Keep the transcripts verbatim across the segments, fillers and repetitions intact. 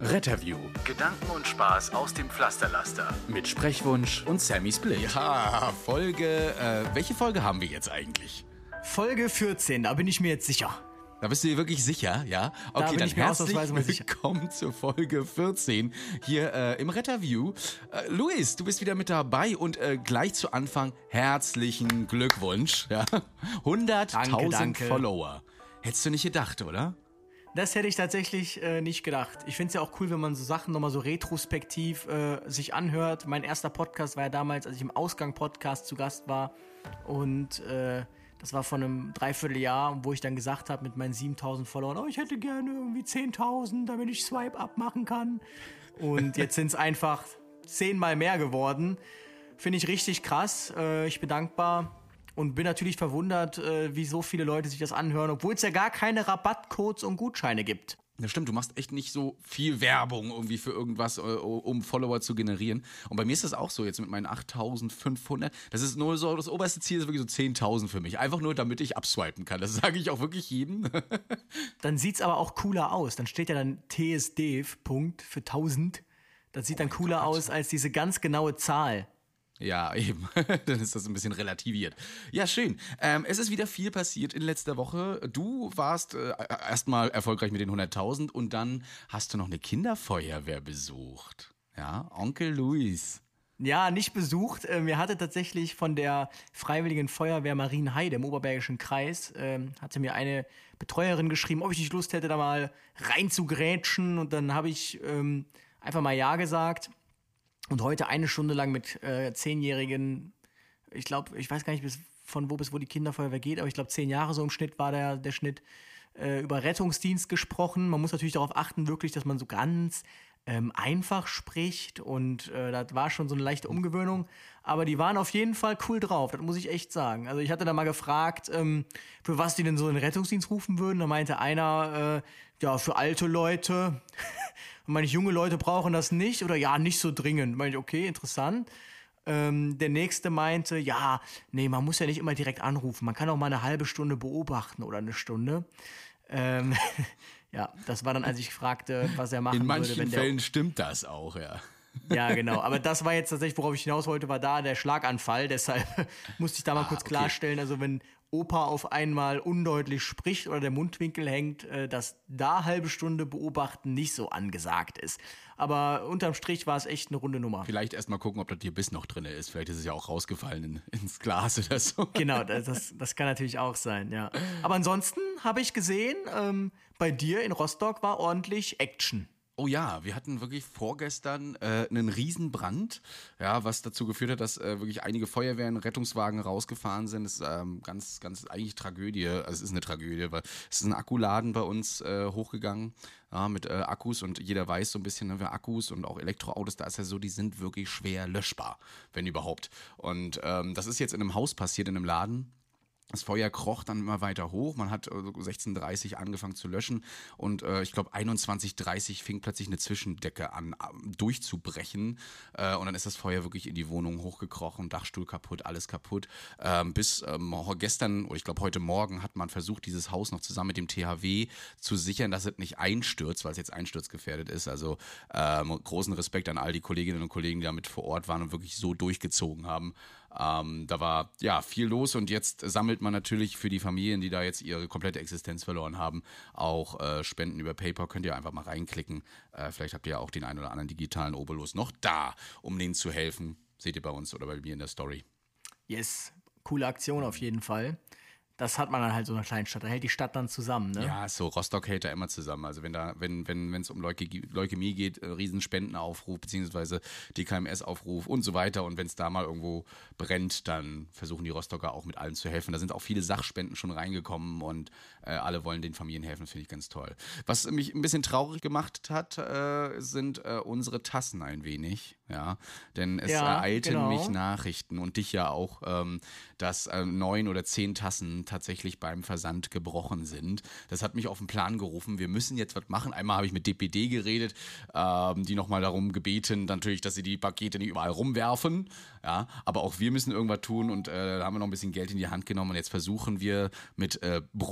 Retterview. Gedanken und Spaß aus dem Pflasterlaster. Mit Sprechwunsch und Sammy Split. Ja, Folge, äh, welche Folge haben wir jetzt eigentlich? Folge vierzehn, da bin ich mir jetzt sicher. Da bist du dir wirklich sicher, ja? Okay, da bin dann ich mir herzlich sicher. willkommen zur Folge vierzehn hier äh, im Retterview. Äh, Luis, du bist wieder mit dabei und äh, gleich zu Anfang herzlichen Glückwunsch. Ja? hunderttausend Follower. Hättest du nicht gedacht, oder? Das hätte ich tatsächlich äh, nicht gedacht. Ich finde es ja auch cool, wenn man so Sachen nochmal so retrospektiv äh, sich anhört. Mein erster Podcast war ja damals, als ich im Ausgang-Podcast zu Gast war. Und äh, das war vor einem Dreivierteljahr, wo ich dann gesagt habe mit meinen siebentausend Followern, oh, ich hätte gerne irgendwie zehntausend, damit ich Swipe-Up machen kann. Und jetzt sind es einfach zehnmal mehr geworden. Finde ich richtig krass. Äh, ich bin dankbar. Und bin natürlich verwundert, äh, wie so viele Leute sich das anhören, obwohl es ja gar keine Rabattcodes und Gutscheine gibt. Das stimmt, du machst echt nicht so viel Werbung irgendwie für irgendwas, äh, um Follower zu generieren. Und bei mir ist das auch so, jetzt mit meinen achttausendfünfhundert. Das ist nur so, das oberste Ziel ist wirklich so zehntausend für mich. Einfach nur, damit ich abswipen kann. Das sage ich auch wirklich jedem. Dann sieht's aber auch cooler aus. Dann steht ja dann T S D Punkt für tausend. Das sieht oh dann cooler Gott. aus als diese ganz genaue Zahl. Ja, eben. Dann ist das ein bisschen relativiert. Ja, schön. Ähm, es ist wieder viel passiert in letzter Woche. Du warst äh, erstmal erfolgreich mit den hunderttausend und dann hast du noch eine Kinderfeuerwehr besucht. Ja, Onkel Luis. Ja, nicht besucht. Mir hatte tatsächlich von der Freiwilligen Feuerwehr Marienheide im Oberbergischen Kreis, ähm, hatte mir eine Betreuerin geschrieben, ob ich nicht Lust hätte, da mal rein zu grätschen. Und dann habe ich ähm, einfach mal Ja gesagt. Und heute eine Stunde lang mit äh, Zehnjährigen, ich glaube, ich weiß gar nicht, bis, von wo bis wo die Kinderfeuerwehr geht, aber ich glaube, zehn Jahre so im Schnitt war der, der Schnitt, äh, über Rettungsdienst gesprochen. Man muss natürlich darauf achten, wirklich, dass man so ganz ähm, einfach spricht und äh, das war schon so eine leichte Umgewöhnung. Aber die waren auf jeden Fall cool drauf, das muss ich echt sagen. Also ich hatte da mal gefragt, ähm, für was die denn so einen Rettungsdienst rufen würden. Da meinte einer, äh, ja, für alte Leute. Und meine ich, junge Leute brauchen das nicht oder ja, nicht so dringend. Meine ich, okay, interessant. Ähm, der nächste meinte, ja, nee, man muss ja nicht immer direkt anrufen. Man kann auch mal eine halbe Stunde beobachten oder eine Stunde. Ähm, ja, das war dann, als ich fragte, was er machen würde. In manchen würde, wenn der Fällen stimmt das auch, ja. Ja, genau. Aber das war jetzt tatsächlich, worauf ich hinaus wollte, war da der Schlaganfall. Deshalb musste ich da mal ah, kurz okay. klarstellen, also wenn Opa auf einmal undeutlich spricht oder der Mundwinkel hängt, dass da halbe Stunde beobachten nicht so angesagt ist. Aber unterm Strich war es echt eine runde Nummer. Vielleicht erst mal gucken, ob das hier Biss noch drin ist. Vielleicht ist es ja auch rausgefallen in, ins Glas oder so. Genau, das, das kann natürlich auch sein, ja. Aber ansonsten habe ich gesehen, ähm, bei dir in Rostock war ordentlich Action. Oh ja, wir hatten wirklich vorgestern äh, einen Riesenbrand, ja, was dazu geführt hat, dass äh, wirklich einige Feuerwehren, Rettungswagen rausgefahren sind. Das ist ähm, ganz, ganz eigentlich Tragödie. Also es ist eine Tragödie, weil es ist ein Akkuladen bei uns äh, hochgegangen, ja, mit äh, Akkus und jeder weiß so ein bisschen, ne, Akkus und auch Elektroautos, da ist ja so, die sind wirklich schwer löschbar, wenn überhaupt. Und ähm, das ist jetzt in einem Haus passiert, in einem Laden. Das Feuer kroch dann immer weiter hoch. Man hat äh, sechzehn Uhr dreißig angefangen zu löschen und äh, ich glaube einundzwanzig Uhr dreißig fing plötzlich eine Zwischendecke an äh, durchzubrechen äh, und dann ist das Feuer wirklich in die Wohnung hochgekrochen, Dachstuhl kaputt, alles kaputt. Ähm, bis ähm, gestern, oder ich glaube heute Morgen, hat man versucht, dieses Haus noch zusammen mit dem T H W zu sichern, dass es nicht einstürzt, weil es jetzt einsturzgefährdet ist. Also ähm, großen Respekt an all die Kolleginnen und Kollegen, die damit vor Ort waren und wirklich so durchgezogen haben. Ähm, da war ja viel los und jetzt sammelt man natürlich für die Familien, die da jetzt ihre komplette Existenz verloren haben, auch äh, Spenden über PayPal. Könnt ihr einfach mal reinklicken. Äh, vielleicht habt ihr ja auch den einen oder anderen digitalen Obolus noch da, um denen zu helfen. Seht ihr bei uns oder bei mir in der Story. Yes, coole Aktion auf jeden Fall. Das hat man dann halt so in einer kleinen Stadt. Da hält die Stadt dann zusammen, ne? Ja, so Rostock hält da immer zusammen. Also wenn da, wenn, wenn, wenn es um Leukä- Leukämie geht, äh, Riesenspendenaufruf, beziehungsweise D K M S-Aufruf und so weiter. Und wenn es da mal irgendwo brennt, dann versuchen die Rostocker auch mit allen zu helfen. Da sind auch viele Sachspenden schon reingekommen und äh, alle wollen den Familien helfen, finde ich ganz toll. Was mich ein bisschen traurig gemacht hat, äh, sind äh, unsere Tassen ein wenig. Ja, denn es ja, ereilten genau. mich Nachrichten und dich ja auch, ähm, dass äh, neun oder zehn Tassen tatsächlich beim Versand gebrochen sind. Das hat mich auf den Plan gerufen. Wir müssen jetzt was machen. Einmal habe ich mit D P D geredet, ähm, die nochmal darum gebeten, natürlich, dass sie die Pakete nicht überall rumwerfen. Ja, aber auch wir müssen irgendwas tun und äh, da haben wir noch ein bisschen Geld in die Hand genommen und jetzt versuchen wir mit äh, Bruch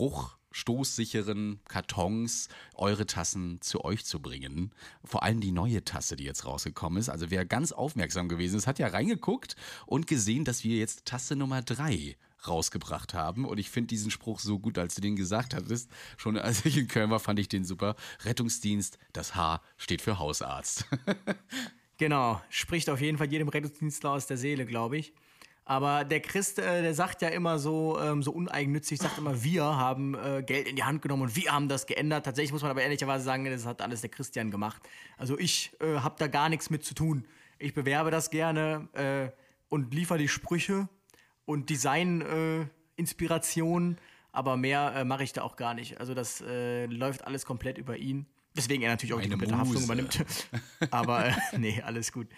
stoßsicheren Kartons eure Tassen zu euch zu bringen. Vor allem die neue Tasse, die jetzt rausgekommen ist. Also wer ganz aufmerksam gewesen ist, hat ja reingeguckt und gesehen, dass wir jetzt Tasse Nummer drei rausgebracht haben. Und ich finde diesen Spruch so gut, als du den gesagt hattest. Schon als ich in Köln war, fand ich den super. Rettungsdienst, das H steht für Hausarzt. Genau, spricht auf jeden Fall jedem Rettungsdienstler aus der Seele, glaube ich. Aber der Christ, äh, der sagt ja immer so, ähm, so uneigennützig, sagt immer, wir haben äh, Geld in die Hand genommen und wir haben das geändert. Tatsächlich muss man aber ehrlicherweise sagen, das hat alles der Christian gemacht. Also ich äh, habe da gar nichts mit zu tun. Ich bewerbe das gerne äh, und liefere die Sprüche und Design-Inspirationen, äh, aber mehr äh, mache ich da auch gar nicht. Also das äh, läuft alles komplett über ihn. Deswegen er natürlich auch Meine die komplette Muse. Haftung übernimmt. Aber äh, nee, alles gut.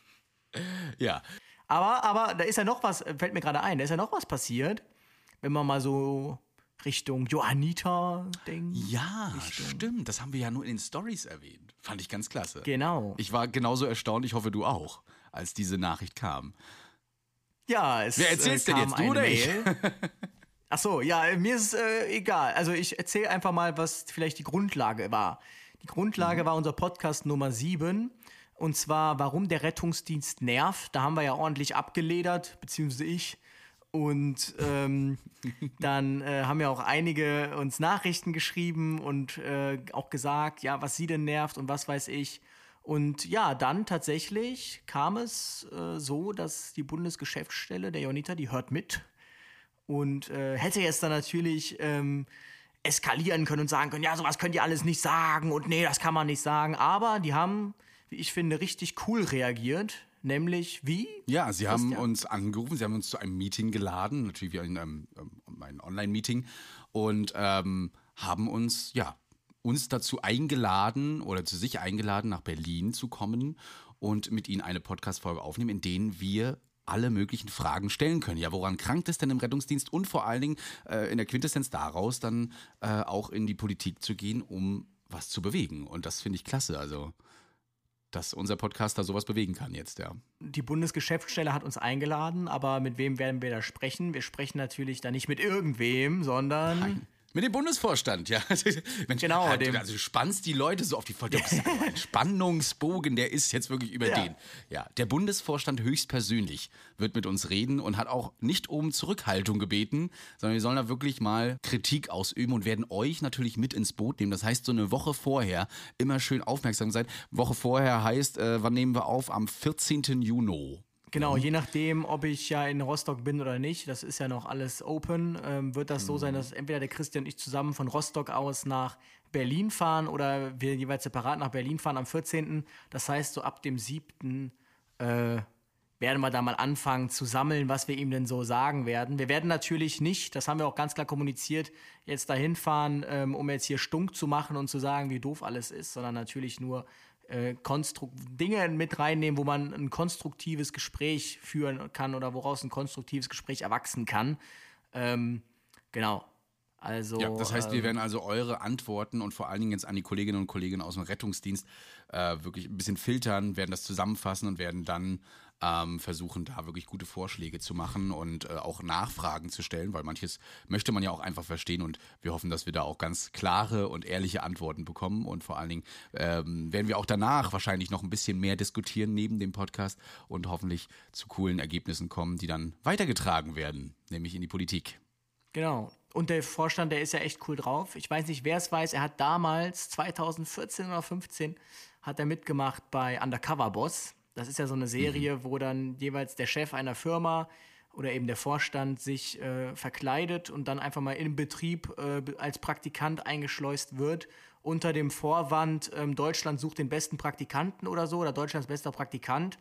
Ja. Aber, aber da ist ja noch was, fällt mir gerade ein, da ist ja noch was passiert, wenn man mal so Richtung Johanniter denkt. Ja, Richtung stimmt. Das haben wir ja nur in den Stories erwähnt. Fand ich ganz klasse. Genau. Ich war genauso erstaunt, ich hoffe du auch, als diese Nachricht kam. Ja, es Wer erzählst äh, denn kam jetzt, du eine oder ich? Mail. Ach so, ja, mir ist äh, egal. Also ich erzähle einfach mal, was vielleicht die Grundlage war. Die Grundlage mhm. war unser Podcast Nummer sieben. Und zwar, warum der Rettungsdienst nervt. Da haben wir ja ordentlich abgeledert, beziehungsweise ich. Und ähm, dann äh, haben ja auch einige uns Nachrichten geschrieben und äh, auch gesagt, ja, was sie denn nervt und was weiß ich. Und ja, dann tatsächlich kam es äh, so, dass die Bundesgeschäftsstelle der Johanniter, die hört mit und äh, hätte jetzt dann natürlich ähm, eskalieren können und sagen können, ja, sowas könnt ihr alles nicht sagen und nee, das kann man nicht sagen. Aber die haben, wie ich finde, richtig cool reagiert. Nämlich wie? Ja, sie Christian? haben uns angerufen, sie haben uns zu einem Meeting geladen, natürlich wie ein, ähm, ein Online-Meeting und ähm, haben uns, ja, uns dazu eingeladen oder zu sich eingeladen, nach Berlin zu kommen und mit ihnen eine Podcast-Folge aufnehmen, in denen wir alle möglichen Fragen stellen können. Ja, woran krankt es denn im Rettungsdienst? Und vor allen Dingen äh, in der Quintessenz daraus dann äh, auch in die Politik zu gehen, um was zu bewegen. Und das finde ich klasse, also dass unser Podcast da sowas bewegen kann jetzt, ja. Die Bundesgeschäftsstelle hat uns eingeladen, aber mit wem werden wir da sprechen? Wir sprechen natürlich da nicht mit irgendwem, sondern... Nein. Mit dem Bundesvorstand, ja. Mensch, Genau, halt, dem- also du spannst die Leute so auf die Folter. Ein Spannungsbogen, der ist jetzt wirklich über Ja. den. Ja, der Bundesvorstand höchstpersönlich wird mit uns reden und hat auch nicht um Zurückhaltung gebeten, sondern wir sollen da wirklich mal Kritik ausüben und werden euch natürlich mit ins Boot nehmen. Das heißt, so eine Woche vorher immer schön aufmerksam sein. Woche vorher heißt, äh, wann nehmen wir auf? Am vierzehnten Juni. Genau, je nachdem, ob ich ja in Rostock bin oder nicht, das ist ja noch alles open, ähm, wird das so sein, dass entweder der Christian und ich zusammen von Rostock aus nach Berlin fahren oder wir jeweils separat nach Berlin fahren am vierzehnten. Das heißt, so ab dem siebten Äh, werden wir da mal anfangen zu sammeln, was wir ihm denn so sagen werden. Wir werden natürlich nicht, das haben wir auch ganz klar kommuniziert, jetzt dahin fahren, ähm, um jetzt hier stunk zu machen und zu sagen, wie doof alles ist, sondern natürlich nur äh, Konstru- Dinge mit reinnehmen, wo man ein konstruktives Gespräch führen kann oder woraus ein konstruktives Gespräch erwachsen kann. Ähm, genau. Also, Ja, das heißt, wir ähm, werden also eure Antworten und vor allen Dingen jetzt an die Kolleginnen und Kollegen aus dem Rettungsdienst äh, wirklich ein bisschen filtern, werden das zusammenfassen und werden dann ähm, versuchen, da wirklich gute Vorschläge zu machen und äh, auch Nachfragen zu stellen, weil manches möchte man ja auch einfach verstehen und wir hoffen, dass wir da auch ganz klare und ehrliche Antworten bekommen und vor allen Dingen ähm, werden wir auch danach wahrscheinlich noch ein bisschen mehr diskutieren neben dem Podcast und hoffentlich zu coolen Ergebnissen kommen, die dann weitergetragen werden, nämlich in die Politik. Genau. Und der Vorstand, der ist ja echt cool drauf. Ich weiß nicht, wer es weiß, er hat damals, zweitausendvierzehn oder fünfzehn, hat er mitgemacht bei Undercover Boss. Das ist ja so eine Serie, mhm. wo dann jeweils der Chef einer Firma oder eben der Vorstand sich äh, verkleidet und dann einfach mal im Betrieb äh, als Praktikant eingeschleust wird, unter dem Vorwand, ähm, Deutschland sucht den besten Praktikanten oder so, oder Deutschlands bester Praktikant.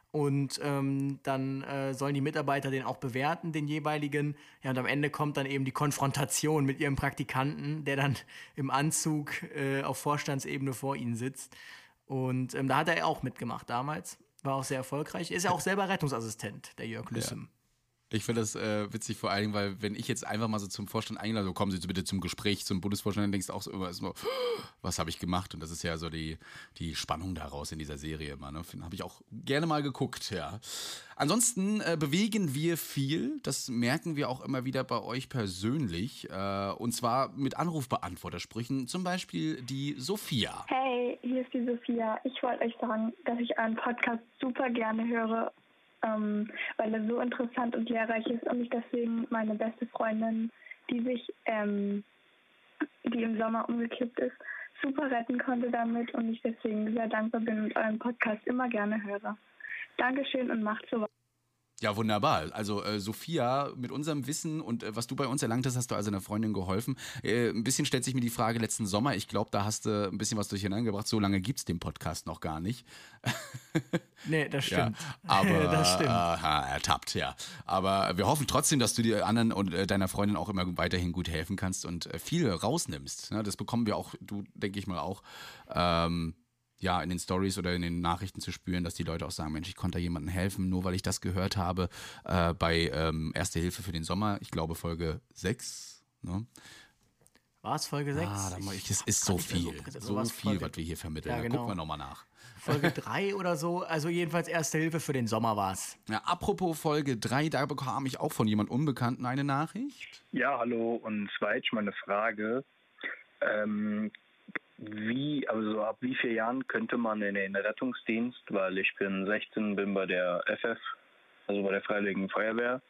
Und ähm, dann äh, sollen die Mitarbeiter den auch bewerten, den jeweiligen. Ja, und am Ende kommt dann eben die Konfrontation mit ihrem Praktikanten, der dann im Anzug äh, auf Vorstandsebene vor ihnen sitzt. Und ähm, da hat er auch mitgemacht damals. War auch sehr erfolgreich. Ist ja auch selber Rettungsassistent, der Jörg Lüssem. Ich finde das äh, witzig vor allen Dingen, weil wenn ich jetzt einfach mal so zum Vorstand eingeladen, so kommen Sie bitte zum Gespräch zum Bundesvorstand, dann denkst du auch so immer, so, was habe ich gemacht? Und das ist ja so die, die Spannung daraus in dieser Serie immer. Ne? Habe ich auch gerne mal geguckt, ja. Ansonsten äh, bewegen wir viel, das merken wir auch immer wieder bei euch persönlich, äh, und zwar mit Anrufbeantwortersprüchen, zum Beispiel die Sophia. Hey, hier ist die Sophia. Ich wollte euch sagen, dass ich euren Podcast super gerne höre, ähm, weil er so interessant und lehrreich ist und ich deswegen meine beste Freundin, die sich, ähm, die im Sommer umgekippt ist, super retten konnte damit und ich deswegen sehr dankbar bin und euren Podcast immer gerne höre. Dankeschön und macht so weiter. Ja, wunderbar. Also äh, Sophia, mit unserem Wissen und äh, was du bei uns erlangt hast, hast du also einer Freundin geholfen. Äh, ein bisschen stellt sich mir die Frage letzten Sommer. Ich glaube, da hast du ein bisschen was durcheinander gebracht. So lange gibt es den Podcast noch gar nicht. Nee, das stimmt. Ja, aber das stimmt. Äh, ertappt, ja. Aber wir hoffen trotzdem, dass du dir anderen und äh, deiner Freundin auch immer weiterhin gut helfen kannst und äh, viel rausnimmst. Ne? Das bekommen wir auch, du denke ich mal auch, ähm, ja, in den Stories oder in den Nachrichten zu spüren, dass die Leute auch sagen, Mensch, ich konnte da jemandem helfen, nur weil ich das gehört habe äh, bei ähm, Erste Hilfe für den Sommer, ich glaube Folge sechs, ne? War es Folge sechs? Ah, da, ich, das ist so viel, so, so viel, Folge, was wir hier vermitteln. Ja, genau. Da gucken wir nochmal nach. Folge drei oder so, also jedenfalls Erste Hilfe für den Sommer war es. Ja, apropos Folge drei, da bekam ich auch von jemand Unbekannten eine Nachricht. Ja, hallo, und zwar jetzt meine Frage, ähm, Wie, also ab wie vielen Jahren könnte man in den Rettungsdienst, weil ich bin sechzehn, bin bei der F F, also bei der Freiwilligen Feuerwehr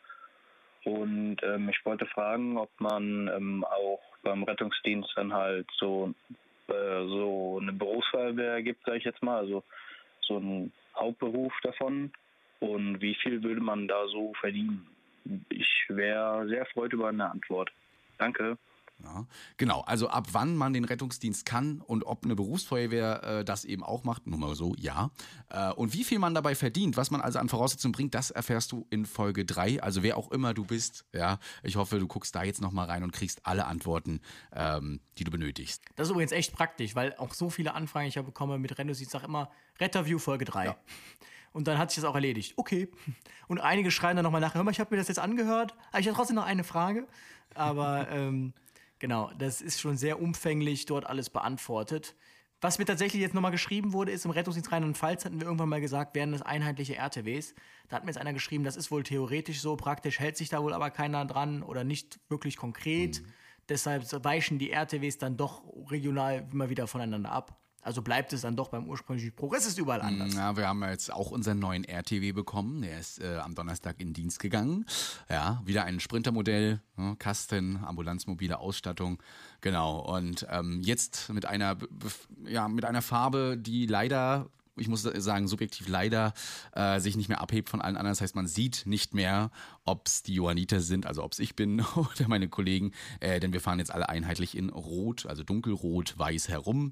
und ähm, ich wollte fragen, ob man ähm, auch beim Rettungsdienst dann halt so, äh, so eine Berufsfeuerwehr gibt, sage ich jetzt mal, also so einen Hauptberuf davon und wie viel würde man da so verdienen? Ich wäre sehr freut über eine Antwort. Danke. Ja, genau, also ab wann man den Rettungsdienst kann und ob eine Berufsfeuerwehr äh, das eben auch macht, nur mal so, ja. Äh, und wie viel man dabei verdient, was man also an Voraussetzungen bringt, das erfährst du in Folge drei. Also wer auch immer du bist, ja, ich hoffe, du guckst da jetzt nochmal rein und kriegst alle Antworten, ähm, die du benötigst. Das ist übrigens echt praktisch, weil auch so viele Anfragen ich ja bekomme mit Rettungsdienst, ich sage immer, Retterview Folge drei. Ja. Und dann hat sich das auch erledigt. Okay. Und einige schreiben dann nochmal nachher, hör mal, ich habe mir das jetzt angehört, aber ich habe trotzdem noch eine Frage. Aber ähm, genau, das ist schon sehr umfänglich dort alles beantwortet. Was mir tatsächlich jetzt nochmal geschrieben wurde, ist im Rettungsdienst Rheinland-Pfalz, hatten wir irgendwann mal gesagt, wären das einheitliche R T Ws. Da hat mir jetzt einer geschrieben, das ist wohl theoretisch so, praktisch hält sich da wohl aber keiner dran oder nicht wirklich konkret. Mhm. Deshalb weichen die R T Ws dann doch regional immer wieder voneinander ab. Also bleibt es dann doch beim ursprünglichen Spruch. Es ist überall anders. Ja, wir haben jetzt auch unseren neuen R T W bekommen. Der ist äh, am Donnerstag in Dienst gegangen. Ja, wieder ein Sprintermodell, ne, Kasten, ambulanzmobile Ausstattung. Genau. Und ähm, jetzt mit einer, ja, mit einer Farbe, die leider, ich muss sagen, subjektiv leider äh, sich nicht mehr abhebt von allen anderen. Das heißt, man sieht nicht mehr, ob es die Johanniter sind, also ob es ich bin oder meine Kollegen. Äh, denn wir fahren jetzt alle einheitlich in Rot, also dunkelrot, weiß herum.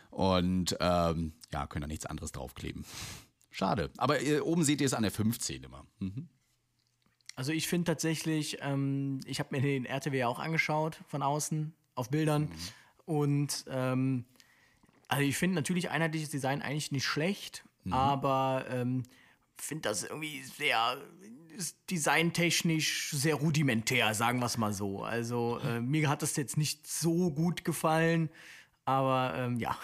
Und ähm, ja, können da nichts anderes draufkleben. Schade. Aber äh, oben seht ihr es an der fünfzehn immer. Mhm. Also ich finde tatsächlich, ähm, ich habe mir den R T W auch angeschaut von außen auf Bildern. Mhm. Und ähm, also ich finde natürlich einheitliches Design eigentlich nicht schlecht, mhm. aber ähm, finde das irgendwie sehr ist designtechnisch sehr rudimentär, sagen wir es mal so. Also äh, mir hat das jetzt nicht so gut gefallen. Aber ähm, ja.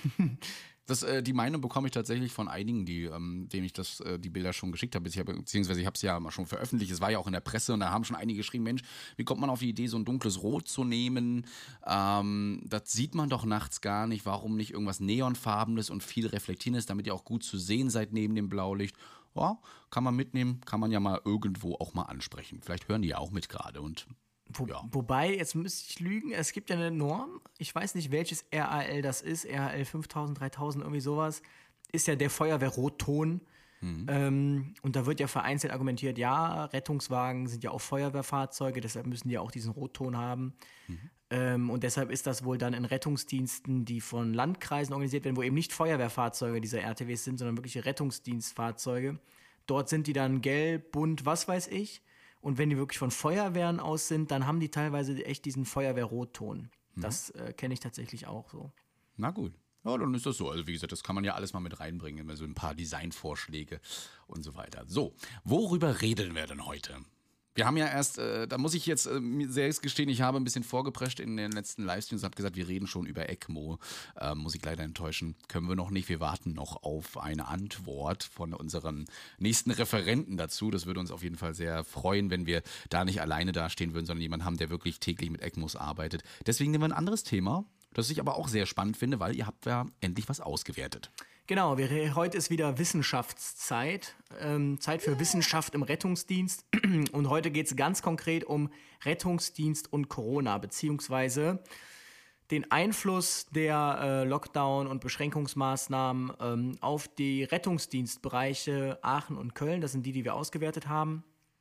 Das, äh, die Meinung bekomme ich tatsächlich von einigen, die, ähm, denen ich das, äh, die Bilder schon geschickt habe. Ich hab, beziehungsweise ich habe es ja mal schon veröffentlicht. Es war ja auch in der Presse und da haben schon einige geschrieben, Mensch, wie kommt man auf die Idee, so ein dunkles Rot zu nehmen? Ähm, das sieht man doch nachts gar nicht. Warum nicht irgendwas Neonfarbenes und viel Reflektierendes, damit ihr auch gut zu sehen seid neben dem Blaulicht? Ja, kann man mitnehmen, kann man ja mal irgendwo auch mal ansprechen. Vielleicht hören die ja auch mit gerade und Wo, ja. Wobei, jetzt müsste ich lügen, es gibt ja eine Norm, ich weiß nicht, welches R A L das ist, R A L fünftausend, dreitausend, irgendwie sowas, ist ja der Feuerwehrrotton. Mhm. Ähm, und da wird ja vereinzelt argumentiert, ja, Rettungswagen sind ja auch Feuerwehrfahrzeuge, deshalb müssen die ja auch diesen Rotton haben. Mhm. Ähm, und deshalb ist das wohl dann in Rettungsdiensten, die von Landkreisen organisiert werden, wo eben nicht Feuerwehrfahrzeuge dieser R T Ws sind, sondern wirkliche Rettungsdienstfahrzeuge. Dort sind die dann gelb, bunt, was weiß ich. Und wenn die wirklich von Feuerwehren aus sind, dann haben die teilweise echt diesen Feuerwehr-Rotton. Mhm. Das äh, kenne ich tatsächlich auch so. Na gut. Ja, dann ist das so. Also wie gesagt, das kann man ja alles mal mit reinbringen. Immer so ein paar Designvorschläge und so weiter. So, worüber reden wir denn heute? Wir haben ja erst, äh, da muss ich jetzt äh, mir selbst gestehen, ich habe ein bisschen vorgeprescht in den letzten Livestreams und habe gesagt, wir reden schon über ECMO. Äh, muss ich leider enttäuschen, können wir noch nicht. Wir warten noch auf eine Antwort von unseren nächsten Referenten dazu. Das würde uns auf jeden Fall sehr freuen, wenn wir da nicht alleine dastehen würden, sondern jemanden haben, der wirklich täglich mit ECMOs arbeitet. Deswegen nehmen wir ein anderes Thema, das ich aber auch sehr spannend finde, weil ihr habt ja endlich was ausgewertet. Genau, wir, heute ist wieder Wissenschaftszeit, ähm, Zeit für Wissenschaft im Rettungsdienst und heute geht es ganz konkret um Rettungsdienst und Corona, beziehungsweise den Einfluss der äh, Lockdown- und Beschränkungsmaßnahmen ähm, auf die Rettungsdienstbereiche Aachen und Köln, das sind die, die wir ausgewertet haben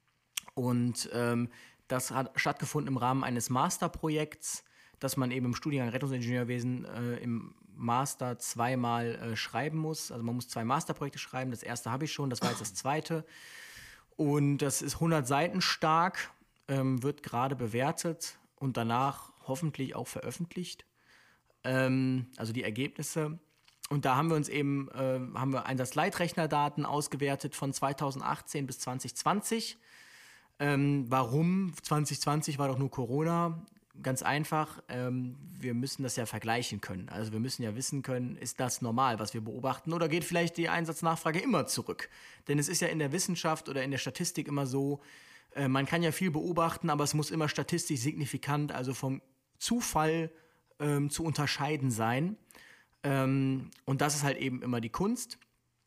und ähm, das hat stattgefunden im Rahmen eines Masterprojekts, das man eben im Studiengang Rettungsingenieurwesen äh, im Master zweimal äh, schreiben muss. Also man muss zwei Masterprojekte schreiben. Das erste habe ich schon, das war jetzt das zweite. Und das ist hundert Seiten stark, ähm, wird gerade bewertet und danach hoffentlich auch veröffentlicht. Ähm, also die Ergebnisse. Und da haben wir uns eben, äh, haben wir Einsatzleitrechnerdaten ausgewertet von zweitausendachtzehn bis zweitausendzwanzig. Ähm, warum? zweitausendzwanzig war doch nur Corona. Ganz einfach, ähm, wir müssen das ja vergleichen können. Also wir müssen ja wissen können, ist das normal, was wir beobachten, oder geht vielleicht die Einsatznachfrage immer zurück? Denn es ist ja in der Wissenschaft oder in der Statistik immer so, äh, man kann ja viel beobachten, aber es muss immer statistisch signifikant, also vom Zufall ähm, zu unterscheiden sein. Ähm, und das ist halt eben immer die Kunst.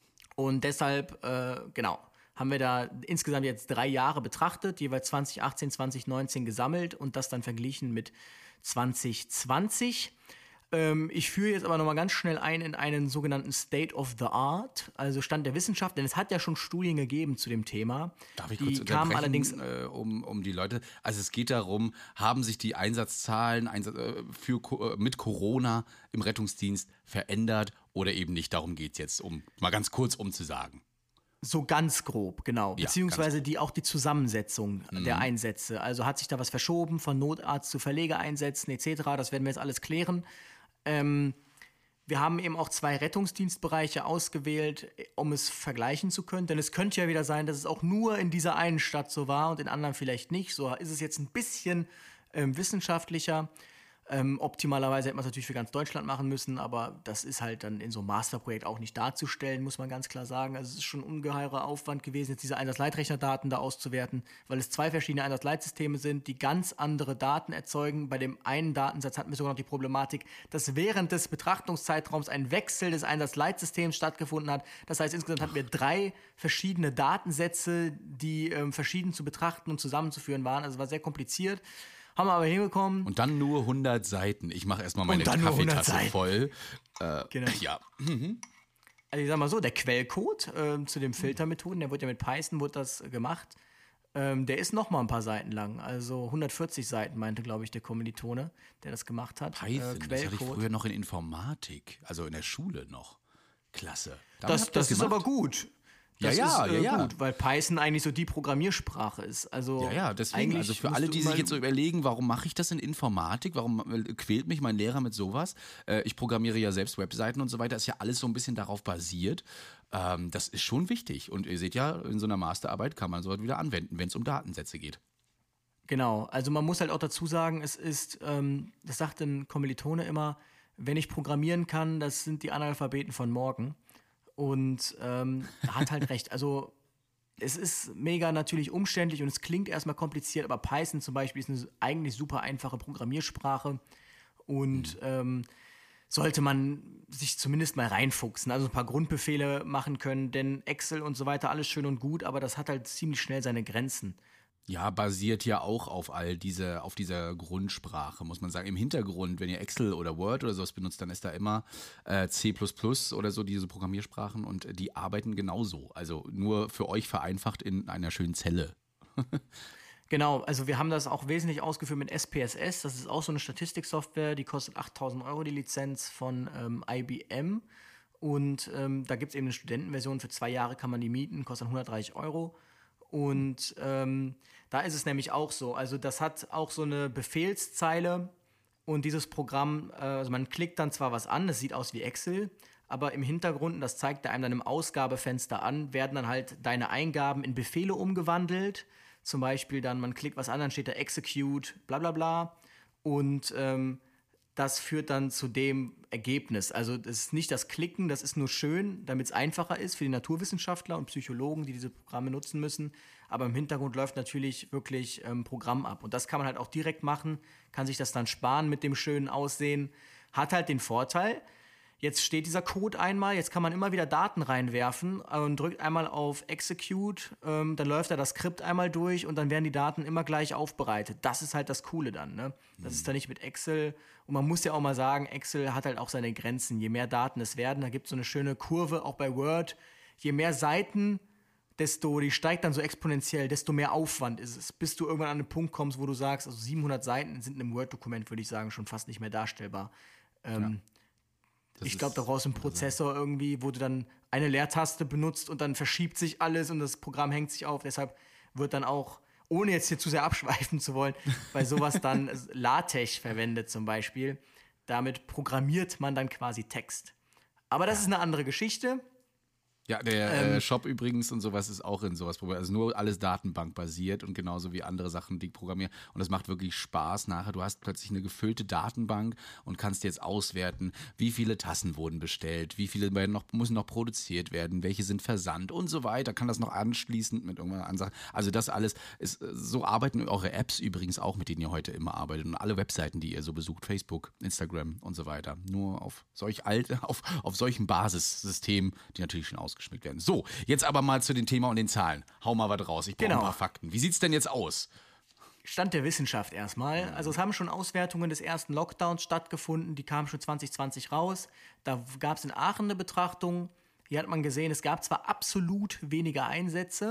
Und deshalb, äh, genau, haben wir da insgesamt jetzt drei Jahre betrachtet, jeweils zwanzig achtzehn, zwanzig neunzehn gesammelt und das dann verglichen mit zwanzig zwanzig. Ähm, ich führe jetzt aber nochmal ganz schnell ein in einen sogenannten State of the Art, also Stand der Wissenschaft, denn es hat ja schon Studien gegeben zu dem Thema. Darf ich die kurz kamen allerdings äh, um, um die Leute, also es geht darum, haben sich die Einsatzzahlen Einsatz, äh, für, äh, mit Corona im Rettungsdienst verändert oder eben nicht? Darum geht es jetzt, um mal ganz kurz um zu sagen. So ganz grob, genau. Ja, Beziehungsweise die auch die Zusammensetzung Mhm. der Einsätze. Also hat sich da was verschoben von Notarzt zu Verlegeeinsätzen et cetera. Das werden wir jetzt alles klären. Ähm, wir haben eben auch zwei Rettungsdienstbereiche ausgewählt, um es vergleichen zu können. Denn es könnte ja wieder sein, dass es auch nur in dieser einen Stadt so war und in anderen vielleicht nicht. So ist es jetzt ein bisschen ähm, wissenschaftlicher. Ähm, optimalerweise hätte man es natürlich für ganz Deutschland machen müssen, aber das ist halt dann in so einem Masterprojekt auch nicht darzustellen, muss man ganz klar sagen. Also es ist schon ein ungeheurer Aufwand gewesen, jetzt diese Einsatzleitrechnerdaten da auszuwerten, weil es zwei verschiedene Einsatzleitsysteme sind, die ganz andere Daten erzeugen. Bei dem einen Datensatz hatten wir sogar noch die Problematik, dass während des Betrachtungszeitraums ein Wechsel des Einsatzleitsystems stattgefunden hat. Das heißt, insgesamt hatten wir drei verschiedene Datensätze, die ähm, verschieden zu betrachten und zusammenzuführen waren. Also es war sehr kompliziert. Haben wir aber hinbekommen. Und dann nur hundert Seiten. Ich mache erstmal meine dann nur hundert Kaffeetasse Seiten. voll. Äh, Genau. Ja. Also ich sag mal so, der Quellcode ähm, zu den Filtermethoden, der wird ja mit Python wird das äh, gemacht, ähm, der ist noch mal ein paar Seiten lang. Also hundertvierzig Seiten meinte, glaube ich, der Kommilitone, der das gemacht hat. Python, äh, das hatte ich Quellcode. früher noch in Informatik, also in der Schule noch. Klasse. Damit Das, habt ihr das ist gemacht? aber gut. Ja, Das ja, ist, äh, ja, ja. gut, weil Python eigentlich so die Programmiersprache ist. Also Ja, ja, deswegen, eigentlich also für musst alle, du die immer- sich jetzt so überlegen, warum mache ich das in Informatik, warum äh, quält mich mein Lehrer mit sowas? Äh, ich programmiere ja selbst Webseiten und so weiter, ist ja alles so ein bisschen darauf basiert. Ähm, das ist schon wichtig und ihr seht ja, in so einer Masterarbeit kann man sowas wieder anwenden, wenn es um Datensätze geht. Genau, also man muss halt auch dazu sagen, es ist, ähm, das sagt ein Kommilitone immer, wenn ich programmieren kann, das sind die Analphabeten von morgen. Und ähm, er hat halt recht. Also es ist mega natürlich umständlich und es klingt erstmal kompliziert, aber Python zum Beispiel ist eine eigentlich super einfache Programmiersprache und Mhm. ähm, sollte man sich zumindest mal reinfuchsen, also ein paar Grundbefehle machen können, denn Excel und so weiter, alles schön und gut, aber das hat halt ziemlich schnell seine Grenzen. Ja, basiert ja auch auf all diese, auf dieser Grundsprache, muss man sagen. Im Hintergrund, wenn ihr Excel oder Word oder sowas benutzt, dann ist da immer äh, C plus plus oder so diese Programmiersprachen und die arbeiten genauso. Also nur für euch vereinfacht in einer schönen Zelle. Genau, also wir haben das auch wesentlich ausgeführt mit S P S S. Das ist auch so eine Statistiksoftware, die kostet achttausend Euro die Lizenz von ähm, I B M. Und ähm, da gibt es eben eine Studentenversion, für zwei Jahre kann man die mieten, kostet hundertdreißig Euro. Und ähm, da ist es nämlich auch so, also das hat auch so eine Befehlszeile und dieses Programm, äh, also man klickt dann zwar was an, das sieht aus wie Excel, aber im Hintergrund, und das zeigt er einem dann im Ausgabefenster an, werden dann halt deine Eingaben in Befehle umgewandelt. zum Beispiel dann, man klickt was an, dann steht da Execute, bla bla bla. Und ähm, das führt dann zu dem Ergebnis. Also das ist nicht das Klicken, das ist nur schön, damit es einfacher ist für die Naturwissenschaftler und Psychologen, die diese Programme nutzen müssen. Aber im Hintergrund läuft natürlich wirklich ähm, Programm ab. Und das kann man halt auch direkt machen, kann sich das dann sparen mit dem schönen Aussehen. Hat halt den Vorteil, jetzt steht dieser Code einmal, jetzt kann man immer wieder Daten reinwerfen und drückt einmal auf Execute, ähm, dann läuft da das Skript einmal durch und dann werden die Daten immer gleich aufbereitet. Das ist halt das Coole dann, ne? Das mhm. ist dann nicht mit Excel. Und man muss ja auch mal sagen, Excel hat halt auch seine Grenzen. Je mehr Daten es werden, da gibt es so eine schöne Kurve, auch bei Word. Je mehr Seiten, desto, die steigt dann so exponentiell, desto mehr Aufwand ist es, bis du irgendwann an einen Punkt kommst, wo du sagst, also siebenhundert Seiten sind in einem Word-Dokument, würde ich sagen, schon fast nicht mehr darstellbar. Ähm, ja. Ich glaube, daraus ein Prozessor irgendwie, wo du dann eine Leertaste benutzt und dann verschiebt sich alles und das Programm hängt sich auf. Deshalb wird dann auch, ohne jetzt hier zu sehr abschweifen zu wollen, bei sowas dann LaTeX verwendet zum Beispiel. Damit programmiert man dann quasi Text. Aber das ist eine andere Geschichte. Ja, der Ähm, äh, Shop übrigens und sowas ist auch in sowas programmiert. Also nur alles datenbankbasiert und genauso wie andere Sachen, die programmieren. Und das macht wirklich Spaß nachher. Du hast plötzlich eine gefüllte Datenbank und kannst jetzt auswerten, wie viele Tassen wurden bestellt, wie viele werden noch, müssen noch produziert werden, welche sind versandt und so weiter. Kann das noch anschließend mit irgendeiner Ansage. Also das alles ist, so arbeiten eure Apps übrigens auch, mit denen ihr heute immer arbeitet. Und alle Webseiten, die ihr so besucht, Facebook, Instagram und so weiter. Nur auf solch alte, auf, auf solchen Basissystemen, die natürlich schon ausgeschmückt werden. So, jetzt aber mal zu dem Thema und den Zahlen. Hau mal was raus, ich brauche Genau. ein paar Fakten. Wie sieht's denn jetzt aus? Stand der Wissenschaft erstmal. Also es haben schon Auswertungen des ersten Lockdowns stattgefunden, die kamen schon zwanzig zwanzig raus. Da gab es in Aachen eine Betrachtung. Hier hat man gesehen, es gab zwar absolut weniger Einsätze,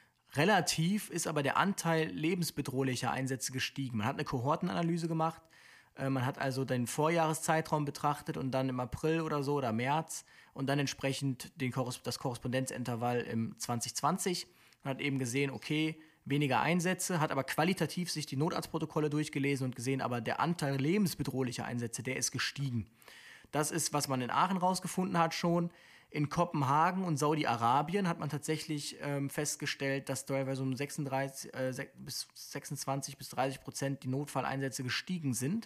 relativ ist aber der Anteil lebensbedrohlicher Einsätze gestiegen. Man hat eine Kohortenanalyse gemacht. Man hat also den Vorjahreszeitraum betrachtet und dann im April oder so oder März und dann entsprechend den Korres- das Korrespondenzintervall im zwanzig zwanzig. Man hat eben gesehen, okay, weniger Einsätze, hat aber qualitativ sich die Notarztprotokolle durchgelesen und gesehen, aber der Anteil lebensbedrohlicher Einsätze, der ist gestiegen. Das ist, was man in Aachen rausgefunden hat schon. In Kopenhagen und Saudi-Arabien hat man tatsächlich ähm, festgestellt, dass teilweise um sechsunddreißig, äh, bis sechsundzwanzig bis dreißig Prozent die Notfalleinsätze gestiegen sind.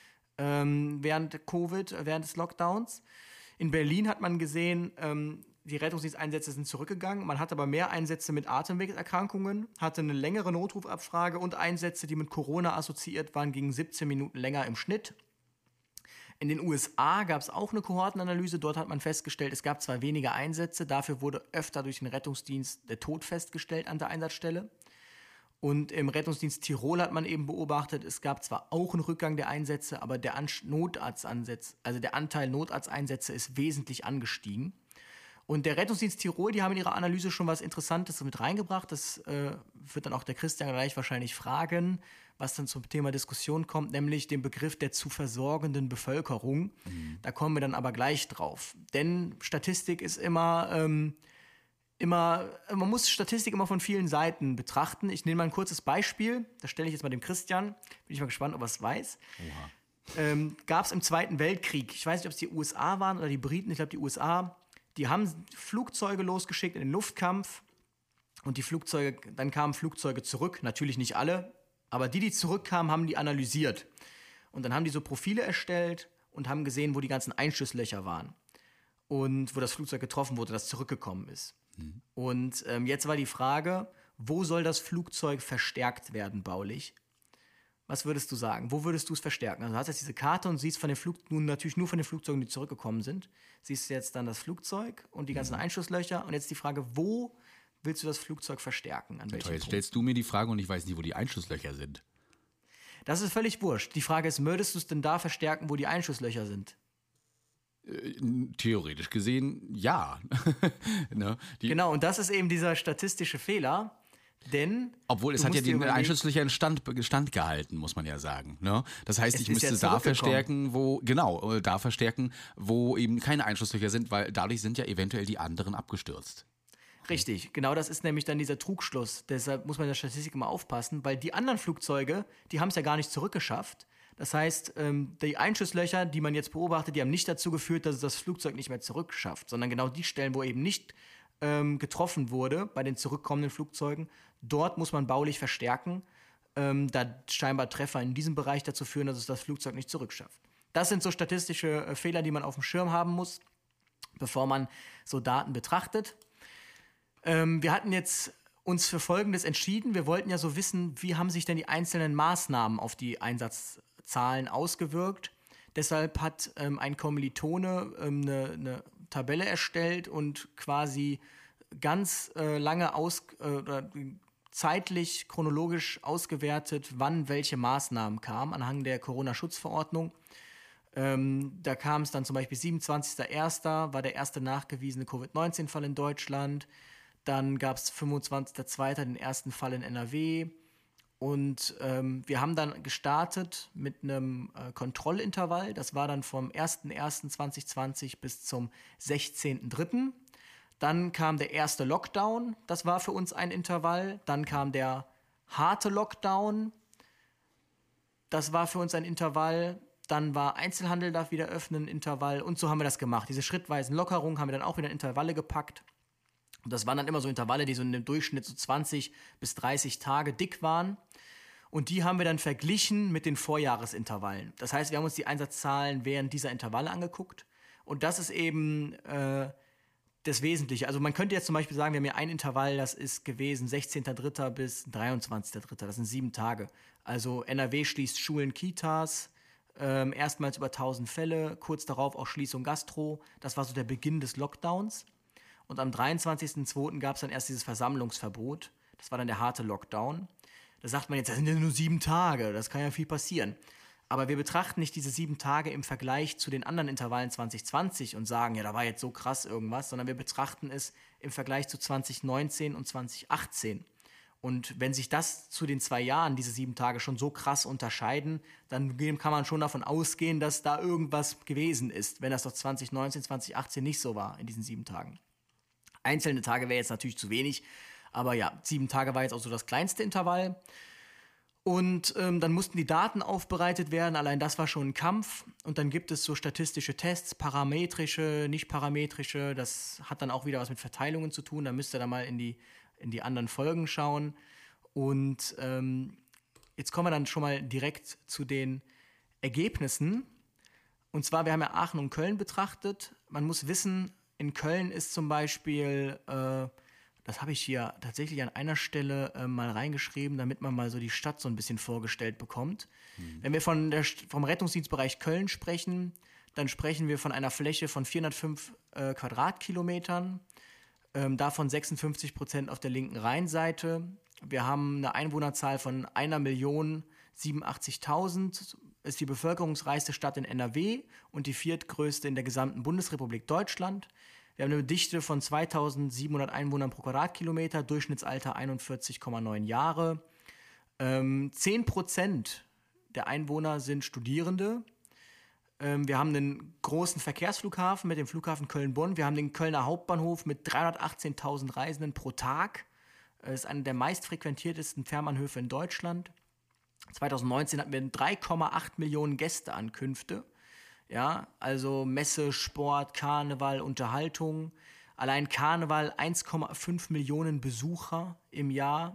Während Covid, während des Lockdowns. In Berlin hat man gesehen, ähm, die Rettungsdiensteinsätze sind zurückgegangen. Man hat aber mehr Einsätze mit Atemwegserkrankungen, hatte eine längere Notrufabfrage und Einsätze, die mit Corona assoziiert waren, gingen siebzehn Minuten länger im Schnitt. In den U S A gab es auch eine Kohortenanalyse. Dort hat man festgestellt, es gab zwar weniger Einsätze, dafür wurde öfter durch den Rettungsdienst der Tod festgestellt an der Einsatzstelle. Und im Rettungsdienst Tirol hat man eben beobachtet, es gab zwar auch einen Rückgang der Einsätze, aber der An- Notarzteinsatz, also der Anteil Notarzteinsätze ist wesentlich angestiegen. Und der Rettungsdienst Tirol, die haben in ihrer Analyse schon was Interessantes mit reingebracht. Das äh, wird dann auch der Christian gleich wahrscheinlich fragen, was dann zum Thema Diskussion kommt, nämlich den Begriff der zu versorgenden Bevölkerung. Mhm. Da kommen wir dann aber gleich drauf. Denn Statistik ist immer... Ähm, Immer, man muss Statistik immer von vielen Seiten betrachten. Ich nehme mal ein kurzes Beispiel. Das stelle ich jetzt mal dem Christian. Bin ich mal gespannt, ob er es weiß. Ähm, gab es im Zweiten Weltkrieg, ich weiß nicht, ob es die U S A waren oder die Briten, ich glaube die U S A, die haben Flugzeuge losgeschickt in den Luftkampf und die Flugzeuge, dann kamen Flugzeuge zurück. Natürlich nicht alle, aber die, die zurückkamen, haben die analysiert. Und dann haben die so Profile erstellt und haben gesehen, wo die ganzen Einschusslöcher waren. Und wo das Flugzeug getroffen wurde, das zurückgekommen ist. Mhm. Und ähm, jetzt war die Frage, wo soll das Flugzeug verstärkt werden baulich? Was würdest du sagen? Wo würdest du es verstärken? Also du hast jetzt diese Karte und siehst von den Flug nun natürlich nur von den Flugzeugen, die zurückgekommen sind. Siehst du jetzt dann das Flugzeug und die ganzen mhm. Einschusslöcher. Und jetzt die Frage, wo willst du das Flugzeug verstärken? An welchem Toll, jetzt Punkt? stellst du mir die Frage und ich weiß nicht, wo die Einschusslöcher sind. Das ist völlig wurscht. Die Frage ist, würdest du es denn da verstärken, wo die Einschusslöcher sind? Theoretisch gesehen, ja. ne? die, genau, und das ist eben dieser statistische Fehler, denn... Obwohl, es hat ja die Einschusslöcher in Stand, Stand gehalten, muss man ja sagen. Ne? Das heißt, es ich müsste da verstärken, wo, genau, da verstärken, wo eben keine Einschusslöcher sind, weil dadurch sind ja eventuell die anderen abgestürzt. Richtig, genau das ist nämlich dann dieser Trugschluss. Deshalb muss man in der Statistik immer aufpassen, weil die anderen Flugzeuge, die haben es ja gar nicht zurückgeschafft. Das heißt, die Einschusslöcher, die man jetzt beobachtet, die haben nicht dazu geführt, dass es das Flugzeug nicht mehr zurückschafft, sondern genau die Stellen, wo eben nicht ähm, getroffen wurde bei den zurückkommenden Flugzeugen. Dort muss man baulich verstärken, ähm, da scheinbar Treffer in diesem Bereich dazu führen, dass es das Flugzeug nicht zurückschafft. Das sind so statistische äh, Fehler, die man auf dem Schirm haben muss, bevor man so Daten betrachtet. Ähm, wir hatten jetzt uns für Folgendes entschieden. Wir wollten ja so wissen, wie haben sich denn die einzelnen Maßnahmen auf die Einsatzzahlen ausgewirkt. Deshalb hat ähm, ein Kommilitone ähm, eine, eine Tabelle erstellt und quasi ganz äh, lange aus, äh, oder zeitlich, chronologisch ausgewertet, wann welche Maßnahmen kamen, anhand der Corona-Schutzverordnung. Ähm, da kam es dann zum Beispiel siebenundzwanzigster erster war der erste nachgewiesene Covid neunzehn Fall in Deutschland. Dann gab es fünfundzwanzigster zweiter den ersten Fall in N R W. Und ähm, wir haben dann gestartet mit einem äh, Kontrollintervall. Das war dann vom erster erster zweitausendzwanzig bis zum sechzehnten dritten Dann kam der erste Lockdown. Das war für uns ein Intervall. Dann kam der harte Lockdown. Das war für uns ein Intervall. Dann war Einzelhandel darf wieder öffnen, Intervall. Und so haben wir das gemacht. Diese schrittweisen Lockerungen haben wir dann auch wieder in Intervalle gepackt. Und das waren dann immer so Intervalle, die so in dem Durchschnitt so zwanzig bis dreißig Tage dick waren. Und die haben wir dann verglichen mit den Vorjahresintervallen. Das heißt, wir haben uns die Einsatzzahlen während dieser Intervalle angeguckt. Und das ist eben äh, das Wesentliche. Also man könnte jetzt zum Beispiel sagen, wir haben ja ein Intervall, das ist gewesen sechzehnter dritter bis dreiundzwanzigster dritter Das sind sieben Tage. Also N R W schließt Schulen, Kitas, ähm, erstmals über tausend Fälle, kurz darauf auch Schließung Gastro. Das war so der Beginn des Lockdowns. Und am dreiundzwanzigsten zweiten gab es dann erst dieses Versammlungsverbot. Das war dann der harte Lockdown. Da sagt man jetzt, das sind ja nur sieben Tage, das kann ja viel passieren. Aber wir betrachten nicht diese sieben Tage im Vergleich zu den anderen Intervallen zwanzig zwanzig und sagen, ja, da war jetzt so krass irgendwas, sondern wir betrachten es im Vergleich zu zwanzig neunzehn und zwanzig achtzehn. Und wenn sich das zu den zwei Jahren, diese sieben Tage, schon so krass unterscheiden, dann kann man schon davon ausgehen, dass da irgendwas gewesen ist, wenn das doch zwanzig neunzehn, zwanzig achtzehn nicht so war in diesen sieben Tagen. Einzelne Tage wäre jetzt natürlich zu wenig, aber ja, sieben Tage war jetzt auch so das kleinste Intervall. Und ähm, dann mussten die Daten aufbereitet werden, allein das war schon ein Kampf. Und dann gibt es so statistische Tests, parametrische, nicht parametrische. Das hat dann auch wieder was mit Verteilungen zu tun. Da müsst ihr da mal in die, in die anderen Folgen schauen. Und ähm, jetzt kommen wir dann schon mal direkt zu den Ergebnissen. Und zwar, wir haben ja Aachen und Köln betrachtet. Man muss wissen, in Köln ist zum Beispiel, äh, das habe ich hier tatsächlich an einer Stelle äh, mal reingeschrieben, damit man mal so die Stadt so ein bisschen vorgestellt bekommt. Mhm. Wenn wir von der, vom Rettungsdienstbereich Köln sprechen, dann sprechen wir von einer Fläche von vierhundertfünf äh, Quadratkilometern, ähm, davon sechsundfünfzig Prozent auf der linken Rheinseite. Wir haben eine Einwohnerzahl von einer Million siebenundachtzigtausend, ist die bevölkerungsreichste Stadt in N R W und die viertgrößte in der gesamten Bundesrepublik Deutschland. Wir haben eine Dichte von zweitausendsiebenhundert Einwohnern pro Quadratkilometer, Durchschnittsalter einundvierzig Komma neun Jahre. Ähm, zehn Prozent der Einwohner sind Studierende. Ähm, wir haben einen großen Verkehrsflughafen mit dem Flughafen Köln-Bonn. Wir haben den Kölner Hauptbahnhof mit dreihundertachtzehntausend Reisenden pro Tag. Das ist einer der meistfrequentiertesten Fährbahnhöfe in Deutschland. zweitausendneunzehn hatten wir drei Komma acht Millionen Gästeankünfte. Ja, also Messe, Sport, Karneval, Unterhaltung. Allein Karneval eins Komma fünf Millionen Besucher im Jahr.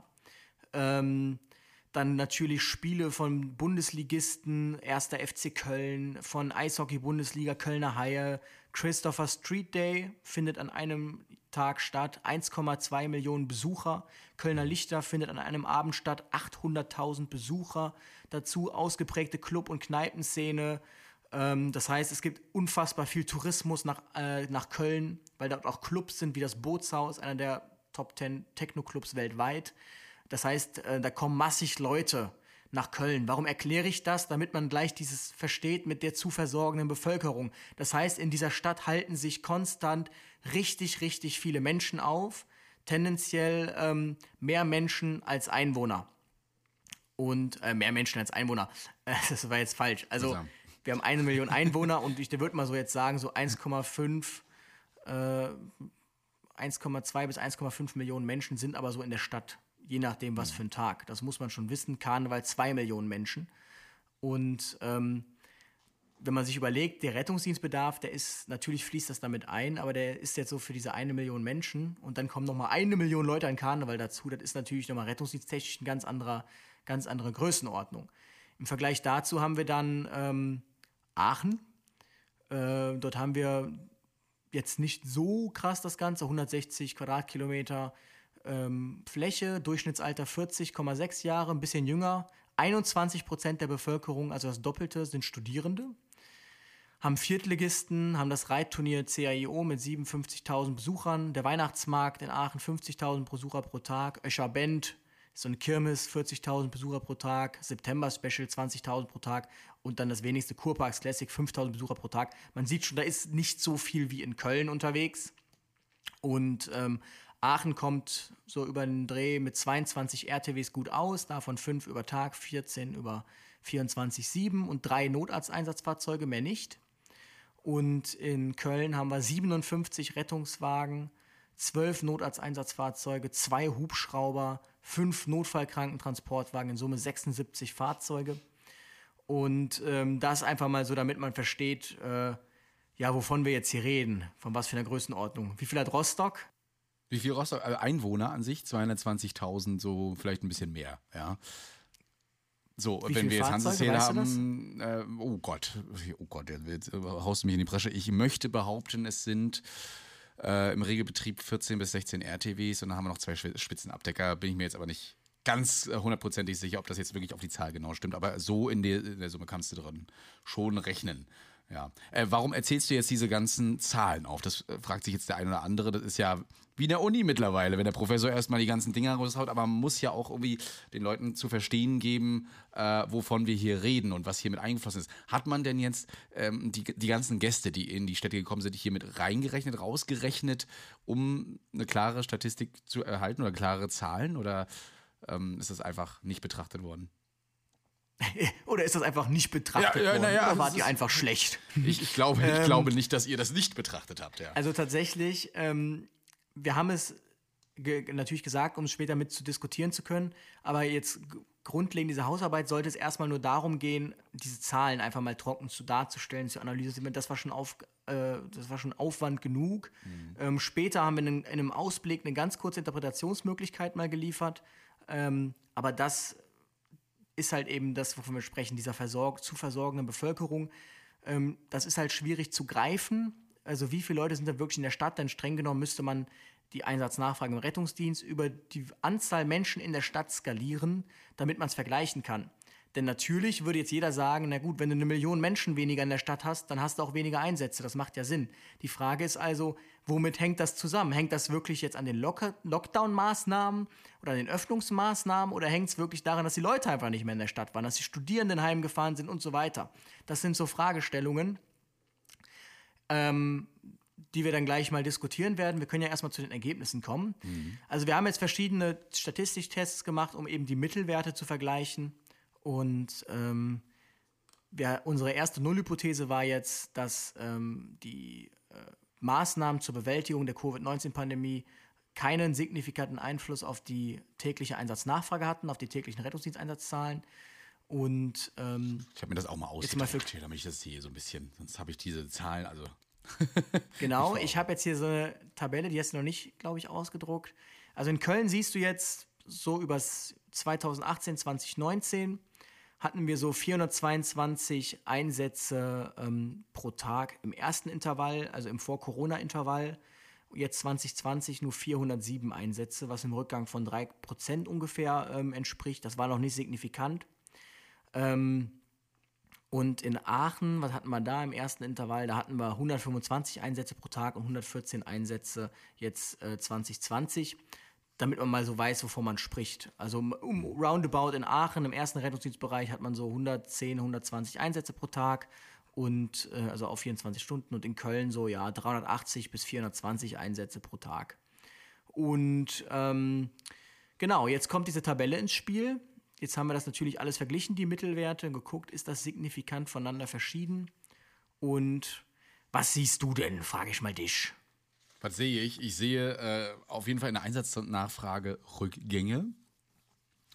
Ähm, dann natürlich Spiele von Bundesligisten, erster F C Köln, von Eishockey-Bundesliga, Kölner Haie. Christopher Street Day findet an einem Tag statt, eins Komma zwei Millionen Besucher. Kölner Lichter findet an einem Abend statt, achthunderttausend Besucher. Dazu ausgeprägte Club- und Kneipenszene. Ähm, das heißt, es gibt unfassbar viel Tourismus nach, äh, nach Köln, weil dort auch Clubs sind wie das Bootshaus, einer der Top zehn Techno-Clubs weltweit. Das heißt, äh, da kommen massig Leute nach Köln. Warum erkläre ich das? Damit man gleich dieses versteht mit der zu versorgenden Bevölkerung. Das heißt, in dieser Stadt halten sich konstant richtig, richtig viele Menschen auf. Tendenziell ähm, mehr Menschen als Einwohner. Und äh, mehr Menschen als Einwohner. Äh, das war jetzt falsch. Also Zusammen. Wir haben eine Million Einwohner und ich würde mal so jetzt sagen, so eins Komma fünf, äh, eins Komma zwei bis eins Komma fünf Millionen Menschen sind aber so in der Stadt, je nachdem, was für ein Tag. Das muss man schon wissen. Karneval zwei Millionen Menschen. Und ähm, wenn man sich überlegt, der Rettungsdienstbedarf, der ist, natürlich fließt das damit ein, aber der ist jetzt so für diese eine Million Menschen und dann kommen nochmal eine Million Leute an Karneval dazu. Das ist natürlich nochmal rettungsdiensttechnisch eine ganz andere, ganz andere Größenordnung. Im Vergleich dazu haben wir dann ähm, Aachen. Äh, dort haben wir jetzt nicht so krass das Ganze, hundertsechzig Quadratkilometer ähm, Fläche, Durchschnittsalter vierzig Komma sechs Jahre, ein bisschen jünger. einundzwanzig Prozent der Bevölkerung, also das Doppelte, sind Studierende. Haben Viertligisten, haben das Reitturnier C A I O mit siebenundfünfzigtausend Besuchern, der Weihnachtsmarkt in Aachen fünfzigtausend Besucher pro Tag, Öscher Bend, so eine Kirmes, vierzigtausend Besucher pro Tag, September Special zwanzigtausend pro Tag und dann das wenigste Kurparks Classic fünftausend Besucher pro Tag. Man sieht schon, da ist nicht so viel wie in Köln unterwegs. Und ähm, Aachen kommt so über den Dreh mit zweiundzwanzig R T Ws gut aus, davon fünf über Tag, vierzehn über vierundzwanzig sieben und drei Notarzteinsatzfahrzeuge, mehr nicht. Und in Köln haben wir siebenundfünfzig Rettungswagen, zwölf Notarzteinsatzfahrzeuge, zwei Hubschrauber, fünf Notfallkrankentransportwagen, in Summe sechsundsiebzig Fahrzeuge. Und ähm, das einfach mal so, damit man versteht, äh, ja, wovon wir jetzt hier reden, von was für einer Größenordnung. Wie viel hat Rostock? Wie viel Rostock? Also Einwohner an sich? zweihundertzwanzigtausend, so vielleicht ein bisschen mehr, ja. So, Wie wenn viele wir jetzt Fahrzeuge, Hanseshehl weißt du haben, äh, oh Gott, oh Gott, jetzt haust du mich in die Bresche. Ich möchte behaupten, es sind äh, im Regelbetrieb vierzehn bis sechzehn R T Ws und dann haben wir noch zwei Spitzenabdecker, bin ich mir jetzt aber nicht ganz hundertprozentig sicher, ob das jetzt wirklich auf die Zahl genau stimmt, aber so in der, in der Summe kannst du drin schon rechnen. Ja. Äh, warum erzählst du jetzt diese ganzen Zahlen auf? Das äh, fragt sich jetzt der eine oder andere. Das ist ja wie in der Uni mittlerweile, wenn der Professor erstmal die ganzen Dinger raushaut, aber man muss ja auch irgendwie den Leuten zu verstehen geben, äh, wovon wir hier reden und was hier mit eingeflossen ist. Hat man denn jetzt ähm, die, die ganzen Gäste, die in die Städte gekommen sind, hier mit reingerechnet, rausgerechnet, um eine klare Statistik zu erhalten oder klare Zahlen, oder ähm, ist das einfach nicht betrachtet worden? Oder ist das einfach nicht betrachtet Ja, ja, worden? na ja, Oder wart es ihr ist- einfach schlecht? Ich, ich, glaube, ich Ähm, glaube nicht, dass ihr das nicht betrachtet habt. Ja. Also tatsächlich, ähm, wir haben es ge natürlich gesagt, um es später mit zu diskutieren zu können, aber jetzt g- grundlegend dieser Hausarbeit sollte es erstmal nur darum gehen, diese Zahlen einfach mal trocken zu darzustellen, zu analysieren. Das war schon, auf, äh, das war schon Aufwand genug. Ähm, später haben wir in, in einem Ausblick eine ganz kurze Interpretationsmöglichkeit mal geliefert, ähm, aber das ist halt eben das, wovon wir sprechen, dieser versorg zu versorgenden Bevölkerung. Ähm, das ist halt schwierig zu greifen. Also wie viele Leute sind da wirklich in der Stadt? Denn streng genommen müsste man die Einsatznachfrage im Rettungsdienst über die Anzahl Menschen in der Stadt skalieren, damit man es vergleichen kann. Denn natürlich würde jetzt jeder sagen, na gut, wenn du eine Million Menschen weniger in der Stadt hast, dann hast du auch weniger Einsätze. Das macht ja Sinn. Die Frage ist also, womit hängt das zusammen? Hängt das wirklich jetzt an den Lock- Lockdown-Maßnahmen oder an den Öffnungsmaßnahmen oder hängt es wirklich daran, dass die Leute einfach nicht mehr in der Stadt waren, dass die Studierenden heimgefahren sind und so weiter? Das sind so Fragestellungen, ähm, die wir dann gleich mal diskutieren werden. Wir können ja erstmal zu den Ergebnissen kommen. Mhm. Also wir haben jetzt verschiedene Statistiktests gemacht, um eben die Mittelwerte zu vergleichen. Und ähm, wir, unsere erste Nullhypothese war jetzt, dass ähm, die äh, Maßnahmen zur Bewältigung der Covid neunzehn Pandemie keinen signifikanten Einfluss auf die tägliche Einsatznachfrage hatten, auf die täglichen Rettungsdiensteinsatzzahlen. Und ähm, Ich habe mir das auch mal Jetzt mal ausgedruckt, für- hier, damit ich das sehe, so ein bisschen. Sonst habe ich diese Zahlen, also. genau, ich habe jetzt hier so eine Tabelle, die hast du noch nicht, glaube ich, ausgedruckt. Also in Köln siehst du jetzt so übers zweitausendachtzehn, zweitausendneunzehn hatten wir so vierhundertzweiundzwanzig Einsätze ähm, pro Tag im ersten Intervall, also im Vor-Corona-Intervall. Jetzt zwanzig zwanzig nur vierhundertsieben Einsätze, was im Rückgang von drei Prozent ungefähr ähm, entspricht. Das war noch nicht signifikant. Ähm, und in Aachen, was hatten wir da im ersten Intervall? Da hatten wir hundertfünfundzwanzig Einsätze pro Tag und hundertvierzehn Einsätze jetzt äh, zwanzig zwanzig. Damit man mal so weiß, wovon man spricht. Also um, roundabout in Aachen, im ersten Rettungsdienstbereich, hat man so hundertzehn, hundertzwanzig Einsätze pro Tag und äh, also auf vierundzwanzig Stunden, und in Köln so ja dreihundertachtzig bis vierhundertzwanzig Einsätze pro Tag. Und ähm, genau, jetzt kommt diese Tabelle ins Spiel. Jetzt haben wir das natürlich alles verglichen, die Mittelwerte, geguckt, ist das signifikant voneinander verschieden. Und was siehst du denn, frage ich mal dich. Was sehe ich? Ich sehe äh, auf jeden Fall in der Einsatznachfrage Rückgänge.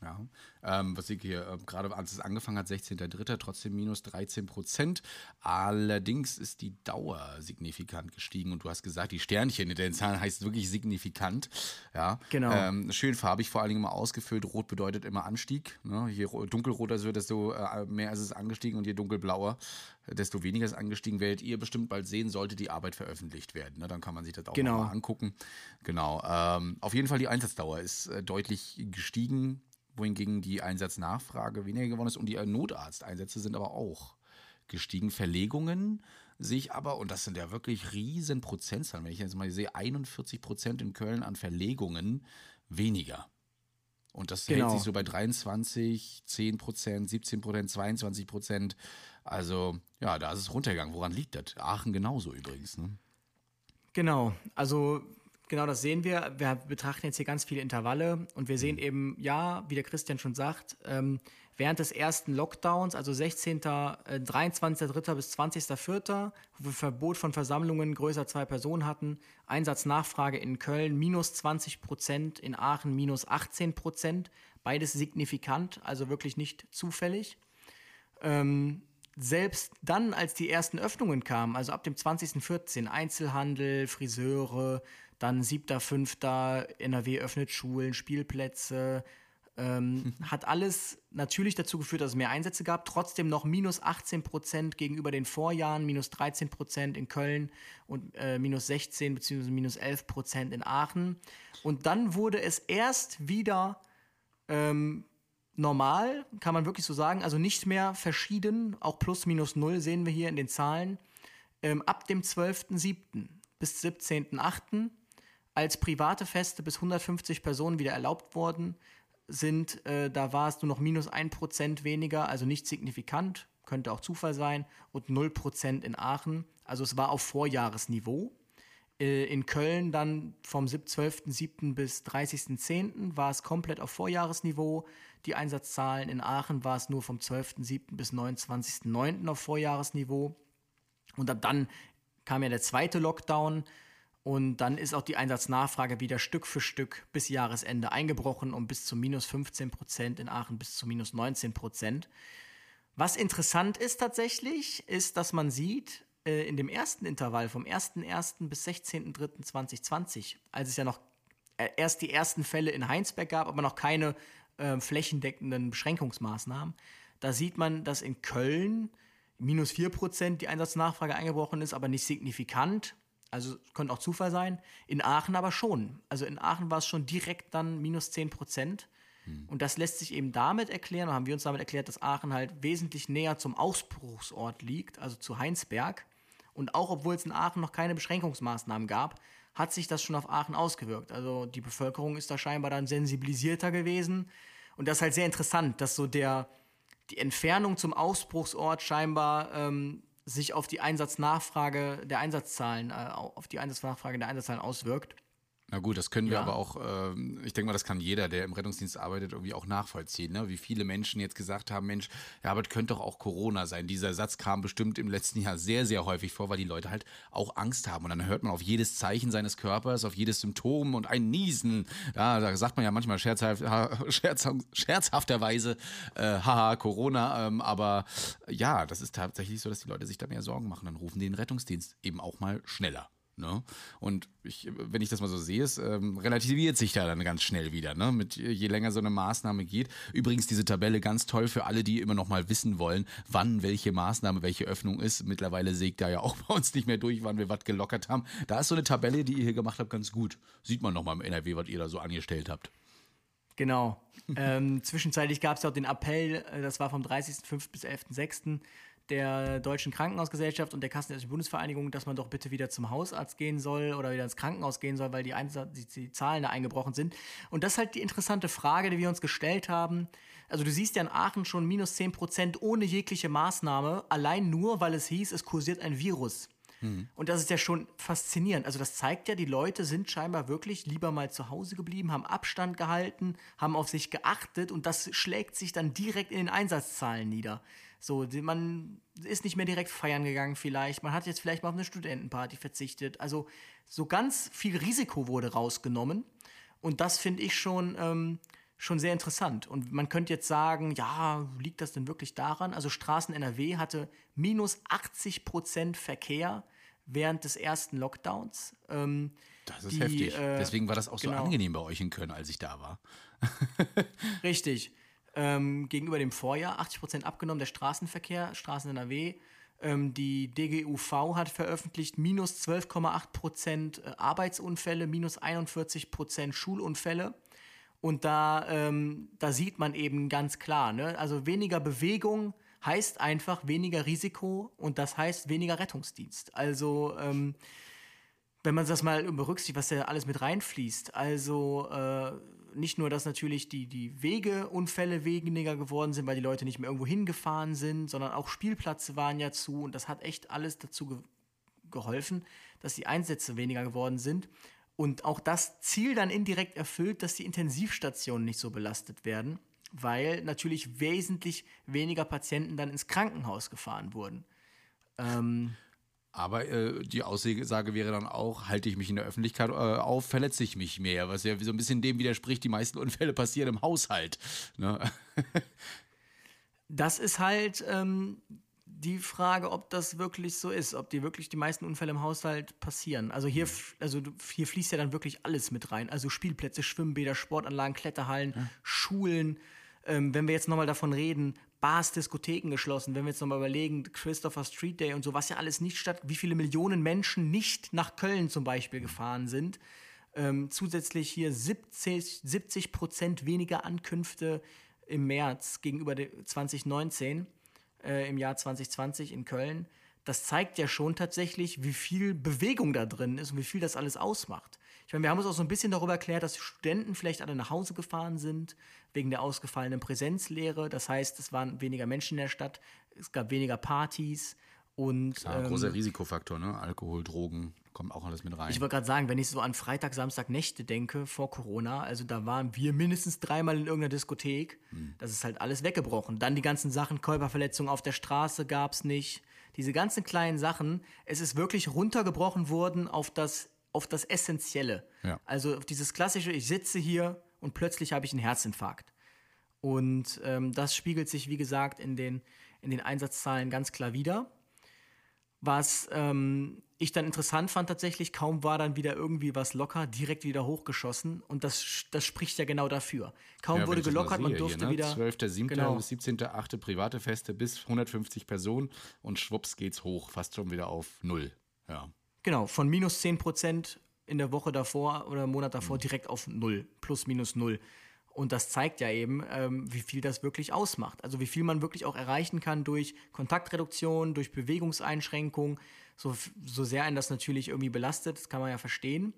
Ja, ähm, was ich hier äh, gerade, als es angefangen hat, sechzehnter dritter trotzdem minus dreizehn Prozent. Allerdings ist die Dauer signifikant gestiegen und du hast gesagt, die Sternchen in den Zahlen heißt wirklich signifikant. Ja, Genau. Ähm, schön farbig vor allen Dingen immer ausgefüllt. Rot bedeutet immer Anstieg. Ne? Je ro- dunkelroter es wird, desto äh, mehr ist es angestiegen und je dunkelblauer, desto weniger ist angestiegen. Werdet ihr bestimmt bald sehen, sollte die Arbeit veröffentlicht werden. Ne? Dann kann man sich das auch Genau. mal angucken. Genau. Ähm, auf jeden Fall die Einsatzdauer ist äh, deutlich gestiegen, wohingegen die Einsatznachfrage weniger geworden ist und die Notarzteinsätze sind aber auch gestiegen. Verlegungen sehe ich aber, und das sind ja wirklich riesen Prozentzahlen, wenn ich jetzt mal sehe, einundvierzig Prozent in Köln an Verlegungen weniger. Und das Genau. hält sich so bei dreiundzwanzig, zehn Prozent, siebzehn Prozent, zweiundzwanzig Prozent. Also ja, da ist es runtergegangen. Woran liegt das? Aachen genauso übrigens. Ne? Genau, also genau das sehen wir. Wir betrachten jetzt hier ganz viele Intervalle und wir sehen eben, ja, wie der Christian schon sagt, ähm, während des ersten Lockdowns, also sechzehnter, äh, dreiundzwanzigster dritter bis zwanzigster vierter, wo wir Verbot von Versammlungen größer zwei Personen hatten, Einsatznachfrage in Köln minus zwanzig Prozent, in Aachen minus achtzehn Prozent, beides signifikant, also wirklich nicht zufällig. Ähm, Selbst dann, als die ersten Öffnungen kamen, also ab dem zwanzigster vierten, Einzelhandel, Friseure, dann siebter fünfter N R W öffnet Schulen, Spielplätze, ähm, hat alles natürlich dazu geführt, dass es mehr Einsätze gab, trotzdem noch minus achtzehn Prozent gegenüber den Vorjahren, minus dreizehn Prozent in Köln und äh, minus sechzehn bzw. minus elf Prozent in Aachen. Und dann wurde es erst wieder ähm, normal, kann man wirklich so sagen, also nicht mehr verschieden, auch plus minus null sehen wir hier in den Zahlen, ähm, ab dem zwölfter siebter bis siebzehnter achter als private Feste bis hundertfünfzig Personen wieder erlaubt worden sind, äh, da war es nur noch minus ein Prozent weniger, also nicht signifikant, könnte auch Zufall sein, und null Prozent in Aachen, also es war auf Vorjahresniveau. In Köln dann vom zwölfter siebter bis dreißigster zehnter war es komplett auf Vorjahresniveau. Die Einsatzzahlen in Aachen war es nur vom zwölfter siebter bis neunundzwanzigster neunter auf Vorjahresniveau. Und ab dann kam ja der zweite Lockdown und dann ist auch die Einsatznachfrage wieder Stück für Stück bis Jahresende eingebrochen und bis zu minus fünfzehn Prozent, in Aachen bis zu minus neunzehn Prozent. Was interessant ist tatsächlich, ist, dass man sieht, in dem ersten Intervall vom erster erster bis sechzehnter dritter zweitausendzwanzig, als es ja noch erst die ersten Fälle in Heinsberg gab, aber noch keine äh, flächendeckenden Beschränkungsmaßnahmen, da sieht man, dass in Köln minus vier Prozent die Einsatznachfrage eingebrochen ist, aber nicht signifikant. Also könnte auch Zufall sein. In Aachen aber schon. Also in Aachen war es schon direkt dann minus zehn Prozent. Hm. Und das lässt sich eben damit erklären, oder haben wir uns damit erklärt, dass Aachen halt wesentlich näher zum Ausbruchsort liegt, also zu Heinsberg. Und auch obwohl es in Aachen noch keine Beschränkungsmaßnahmen gab, hat sich das schon auf Aachen ausgewirkt. Also die Bevölkerung ist da scheinbar dann sensibilisierter gewesen. Und das ist halt sehr interessant, dass so der, die Entfernung zum Ausbruchsort scheinbar ähm, sich auf die Einsatznachfrage der Einsatzzahlen, äh, auf die Einsatznachfrage der Einsatzzahlen auswirkt. Na gut, das können wir Ja. aber auch, ähm, ich denke mal, das kann jeder, der im Rettungsdienst arbeitet, irgendwie auch nachvollziehen, ne? Wie viele Menschen jetzt gesagt haben, Mensch, ja, aber das könnte doch auch Corona sein. Dieser Satz kam bestimmt im letzten Jahr sehr, sehr häufig vor, weil die Leute halt auch Angst haben. Und dann hört man auf jedes Zeichen seines Körpers, auf jedes Symptom und ein Niesen. Ja, da sagt man ja manchmal scherzhaft, scherz, scherzhafterweise, äh, haha, Corona. Ähm, aber ja, das ist tatsächlich so, dass die Leute sich da mehr Sorgen machen. Dann rufen die den Rettungsdienst eben auch mal schneller. Ne? Und ich, wenn ich das mal so sehe, es ähm, relativiert sich da dann ganz schnell wieder, ne? Mit, je länger so eine Maßnahme geht. Übrigens diese Tabelle ganz toll für alle, die immer noch mal wissen wollen, wann welche Maßnahme, welche Öffnung ist. Mittlerweile sägt da ja auch bei uns nicht mehr durch, wann wir was gelockert haben. Da ist so eine Tabelle, die ihr hier gemacht habt, ganz gut. Sieht man noch mal im N R W, was ihr da so angestellt habt. Genau. ähm, zwischenzeitlich gab es ja auch den Appell, äh, das war vom dreißigster fünfter bis elfter sechster der Deutschen Krankenhausgesellschaft und der Kassenärztlichen Bundesvereinigung, dass man doch bitte wieder zum Hausarzt gehen soll oder wieder ins Krankenhaus gehen soll, weil die, Einsatz, die, die Zahlen da eingebrochen sind. Und das ist halt die interessante Frage, die wir uns gestellt haben. Also du siehst ja in Aachen schon minus zehn Prozent ohne jegliche Maßnahme, allein nur, weil es hieß, es kursiert ein Virus. Mhm. Und das ist ja schon faszinierend. Also das zeigt ja, die Leute sind scheinbar wirklich lieber mal zu Hause geblieben, haben Abstand gehalten, haben auf sich geachtet und das schlägt sich dann direkt in den Einsatzzahlen nieder. So, man ist nicht mehr direkt feiern gegangen vielleicht, man hat jetzt vielleicht mal auf eine Studentenparty verzichtet. Also so ganz viel Risiko wurde rausgenommen und das finde ich schon, ähm, schon sehr interessant. Und man könnte jetzt sagen, ja, liegt das denn wirklich daran? Also Straßen N R W hatte minus achtzig Prozent Verkehr während des ersten Lockdowns. Ähm, Das ist die, heftig. äh, Deswegen war das auch genau. so angenehm bei euch in Köln, als ich da war. Richtig. Ähm, gegenüber dem Vorjahr achtzig Prozent abgenommen, der Straßenverkehr, Straßen N R W. Ähm, die D G U V hat veröffentlicht minus zwölf Komma acht Prozent Arbeitsunfälle, minus einundvierzig Prozent Schulunfälle. Und da, ähm, da sieht man eben ganz klar, ne? Also weniger Bewegung heißt einfach weniger Risiko und das heißt weniger Rettungsdienst. Also ähm, wenn man das mal berücksichtigt, was da alles mit reinfließt, also äh, nicht nur, dass natürlich die, die Wegeunfälle weniger geworden sind, weil die Leute nicht mehr irgendwo hingefahren sind, sondern auch Spielplätze waren ja zu und das hat echt alles dazu ge- geholfen, dass die Einsätze weniger geworden sind. Und auch das Ziel dann indirekt erfüllt, dass die Intensivstationen nicht so belastet werden, weil natürlich wesentlich weniger Patienten dann ins Krankenhaus gefahren wurden. Ähm, Aber äh, die Aussage wäre dann auch, halte ich mich in der Öffentlichkeit äh, auf, verletze ich mich mehr, was ja so ein bisschen dem widerspricht, die meisten Unfälle passieren im Haushalt. Ne? Das ist halt ähm, die Frage, ob das wirklich so ist, ob die wirklich die meisten Unfälle im Haushalt passieren. Also hier, f- also du- hier fließt ja dann wirklich alles mit rein. Also Spielplätze, Schwimmbäder, Sportanlagen, Kletterhallen, ja. Schulen. Ähm, wenn wir jetzt nochmal davon reden, Bars, Diskotheken geschlossen, wenn wir jetzt nochmal überlegen, Christopher Street Day und so, was ja alles nicht statt, wie viele Millionen Menschen nicht nach Köln zum Beispiel gefahren sind. Ähm, zusätzlich hier siebzig Prozent weniger Ankünfte im März gegenüber zwanzig neunzehn, äh, im Jahr zwanzig zwanzig in Köln. Das zeigt ja schon tatsächlich, wie viel Bewegung da drin ist und wie viel das alles ausmacht. Ich meine, wir haben uns auch so ein bisschen darüber erklärt, dass Studenten vielleicht alle nach Hause gefahren sind, wegen der ausgefallenen Präsenzlehre. Das heißt, es waren weniger Menschen in der Stadt, es gab weniger Partys und Klar, ähm, großer Risikofaktor, ne? Alkohol, Drogen, kommt auch alles mit rein. ich wollte gerade sagen, wenn ich so an Freitag, Samstag, Nächte denke, vor Corona, also da waren wir mindestens dreimal in irgendeiner Diskothek. Hm. Das ist halt alles weggebrochen. Dann die ganzen Sachen, Körperverletzungen auf der Straße gab es nicht. Diese ganzen kleinen Sachen, es ist wirklich runtergebrochen worden auf das, auf das Essentielle. Ja. Also auf dieses klassische, ich sitze hier und plötzlich habe ich einen Herzinfarkt. Und ähm, das spiegelt sich, wie gesagt, in den, in den Einsatzzahlen ganz klar wider. Was ähm, ich dann interessant fand tatsächlich, kaum war dann wieder irgendwie was locker, direkt wieder hochgeschossen. Und das, das spricht ja genau dafür. Kaum Ja, wenn wurde ich das mal gelockert, man sehe durfte hier, ne? wieder... zwölfter siebter Genau. bis siebzehnter achter private Feste bis hundertfünfzig Personen und schwupps geht's hoch, fast schon wieder auf null. Ja. Genau, von minus zehn Prozent in der Woche davor oder im Monat davor direkt auf null, plus minus null. Und das zeigt ja eben, ähm, wie viel das wirklich ausmacht. Also wie viel man wirklich auch erreichen kann durch Kontaktreduktion, durch Bewegungseinschränkung, so, so sehr einen das natürlich irgendwie belastet, das kann man ja verstehen.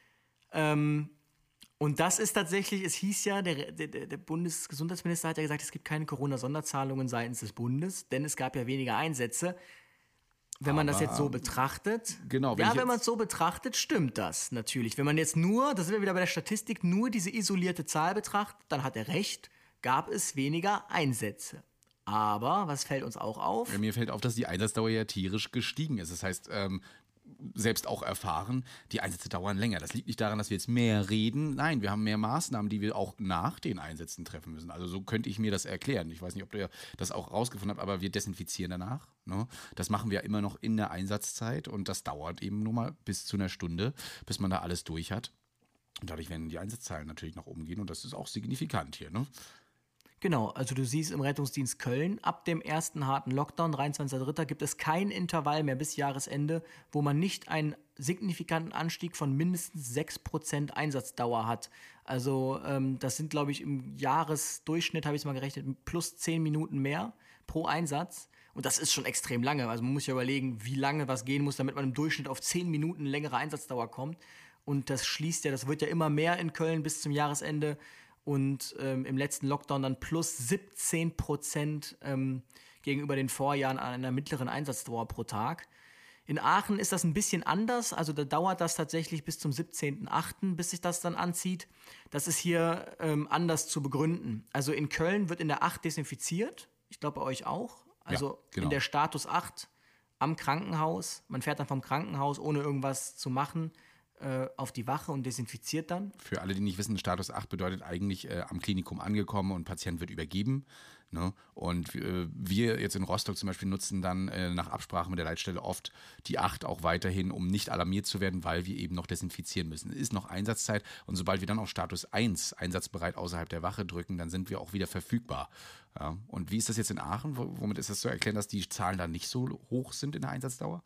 Ähm, und das ist tatsächlich, es hieß ja, der, der, der Bundesgesundheitsminister hat ja gesagt, es gibt keine Corona-Sonderzahlungen seitens des Bundes, denn es gab ja weniger Einsätze. Wenn man das Aber, jetzt so betrachtet, genau, wenn ja, ich wenn jetzt- man es so betrachtet, stimmt das natürlich. Wenn man jetzt nur, da sind wir wieder bei der Statistik, nur diese isolierte Zahl betrachtet, dann hat er recht, gab es weniger Einsätze. Aber, was fällt uns auch auf? Ja, mir fällt auf, dass die Einsatzdauer ja tierisch gestiegen ist. Das heißt, ähm, selbst auch erfahren, die Einsätze dauern länger. Das liegt nicht daran, dass wir jetzt mehr reden. Nein, wir haben mehr Maßnahmen, die wir auch nach den Einsätzen treffen müssen. Also so könnte ich mir das erklären. Ich weiß nicht, ob ihr das auch rausgefunden habt, aber wir desinfizieren danach. Ne? Das machen wir immer noch in der Einsatzzeit und das dauert eben nur mal bis zu einer Stunde, bis man da alles durch hat. Und dadurch werden die Einsatzzahlen natürlich nach oben gehen und das ist auch signifikant hier. Ne? Genau, also du siehst im Rettungsdienst Köln, ab dem ersten harten Lockdown, dreiundzwanzigster dritter gibt es kein Intervall mehr bis Jahresende, wo man nicht einen signifikanten Anstieg von mindestens sechs Prozent Einsatzdauer hat. Also ähm, das sind, glaube ich, im Jahresdurchschnitt, habe ich es mal gerechnet, plus zehn Minuten mehr pro Einsatz. Und das ist schon extrem lange. Also man muss ja überlegen, wie lange was gehen muss, damit man im Durchschnitt auf zehn Minuten längere Einsatzdauer kommt. Und das schließt ja, das wird ja immer mehr in Köln bis zum Jahresende. Und ähm, im letzten Lockdown dann plus siebzehn Prozent ähm, gegenüber den Vorjahren an einer mittleren Einsatzdauer pro Tag. In Aachen ist das ein bisschen anders, also da dauert das tatsächlich bis zum siebzehnten achten, bis sich das dann anzieht. Das ist hier ähm, anders zu begründen. Also in Köln wird in der acht desinfiziert, ich glaube bei euch auch. Also Ja, genau. in der Status acht am Krankenhaus. Man fährt dann vom Krankenhaus, ohne irgendwas zu machen, äh, auf die Wache und desinfiziert dann. Für alle, die nicht wissen, Status acht bedeutet eigentlich äh, am Klinikum angekommen und Patient wird übergeben. Ne? Und äh, wir jetzt in Rostock zum Beispiel nutzen dann äh, nach Absprache mit der Leitstelle oft die acht auch weiterhin, um nicht alarmiert zu werden, weil wir eben noch desinfizieren müssen. Es ist noch Einsatzzeit und sobald wir dann auf Status eins, einsatzbereit außerhalb der Wache drücken, dann sind wir auch wieder verfügbar. Ja. Und wie ist das jetzt in Aachen? W- womit ist das zu erklären, dass die Zahlen da nicht so hoch sind in der Einsatzdauer?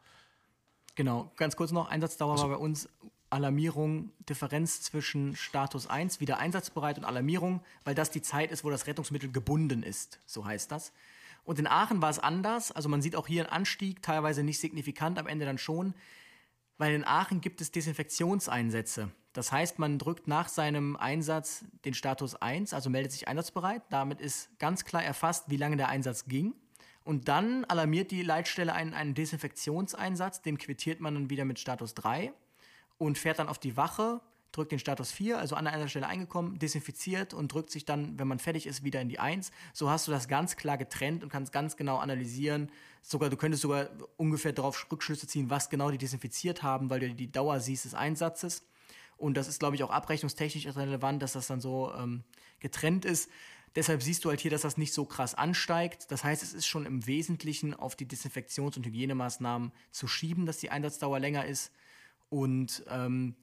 Genau, ganz kurz noch, Einsatzdauer war bei uns Alarmierung, Differenz zwischen Status eins, wieder einsatzbereit, und Alarmierung, weil das die Zeit ist, wo das Rettungsmittel gebunden ist, so heißt das. Und in Aachen war es anders, also man sieht auch hier einen Anstieg, teilweise nicht signifikant, am Ende dann schon, weil in Aachen gibt es Desinfektionseinsätze. Das heißt, man drückt nach seinem Einsatz den Status eins, also meldet sich einsatzbereit, damit ist ganz klar erfasst, wie lange der Einsatz ging. Und dann alarmiert die Leitstelle einen, einen Desinfektionseinsatz, den quittiert man dann wieder mit Status drei. Und fährt dann auf die Wache, drückt den Status vier, also an einer Stelle eingekommen, desinfiziert und drückt sich dann, wenn man fertig ist, wieder in die eins. So hast du das ganz klar getrennt und kannst ganz genau analysieren. Sogar, du könntest sogar ungefähr darauf Rückschlüsse ziehen, was genau die desinfiziert haben, weil du die Dauer siehst des Einsatzes. Und das ist, glaube ich, auch abrechnungstechnisch relevant, dass das dann so ähm, getrennt ist. Deshalb siehst du halt hier, dass das nicht so krass ansteigt. Das heißt, es ist schon im Wesentlichen auf die Desinfektions- und Hygienemaßnahmen zu schieben, dass die Einsatzdauer länger ist. Und ähm,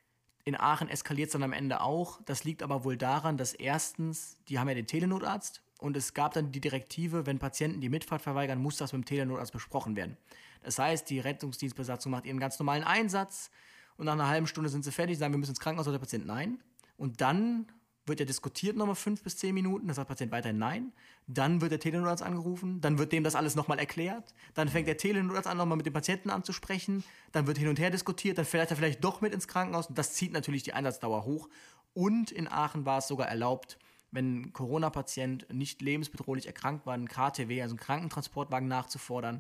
in Aachen eskaliert es dann am Ende auch. Das liegt aber wohl daran, dass erstens, die haben ja den Telenotarzt und es gab dann die Direktive, wenn Patienten die Mitfahrt verweigern, muss das mit dem Telenotarzt besprochen werden. Das heißt, die Rettungsdienstbesatzung macht ihren ganz normalen Einsatz und nach einer halben Stunde sind sie fertig, sagen, wir müssen ins Krankenhaus, oder der Patient nein. Und dann wird ja diskutiert nochmal fünf bis zehn Minuten, dann sagt der Patient weiterhin nein. Dann wird der Telenotarzt angerufen, dann wird dem das alles nochmal erklärt. Dann fängt der Telenotarzt an, nochmal mit dem Patienten anzusprechen. Dann wird hin und her diskutiert, dann fährt er vielleicht doch mit ins Krankenhaus. Und das zieht natürlich die Einsatzdauer hoch. Und in Aachen war es sogar erlaubt, wenn ein Corona-Patient nicht lebensbedrohlich erkrankt war, einen K T W, also einen Krankentransportwagen nachzufordern.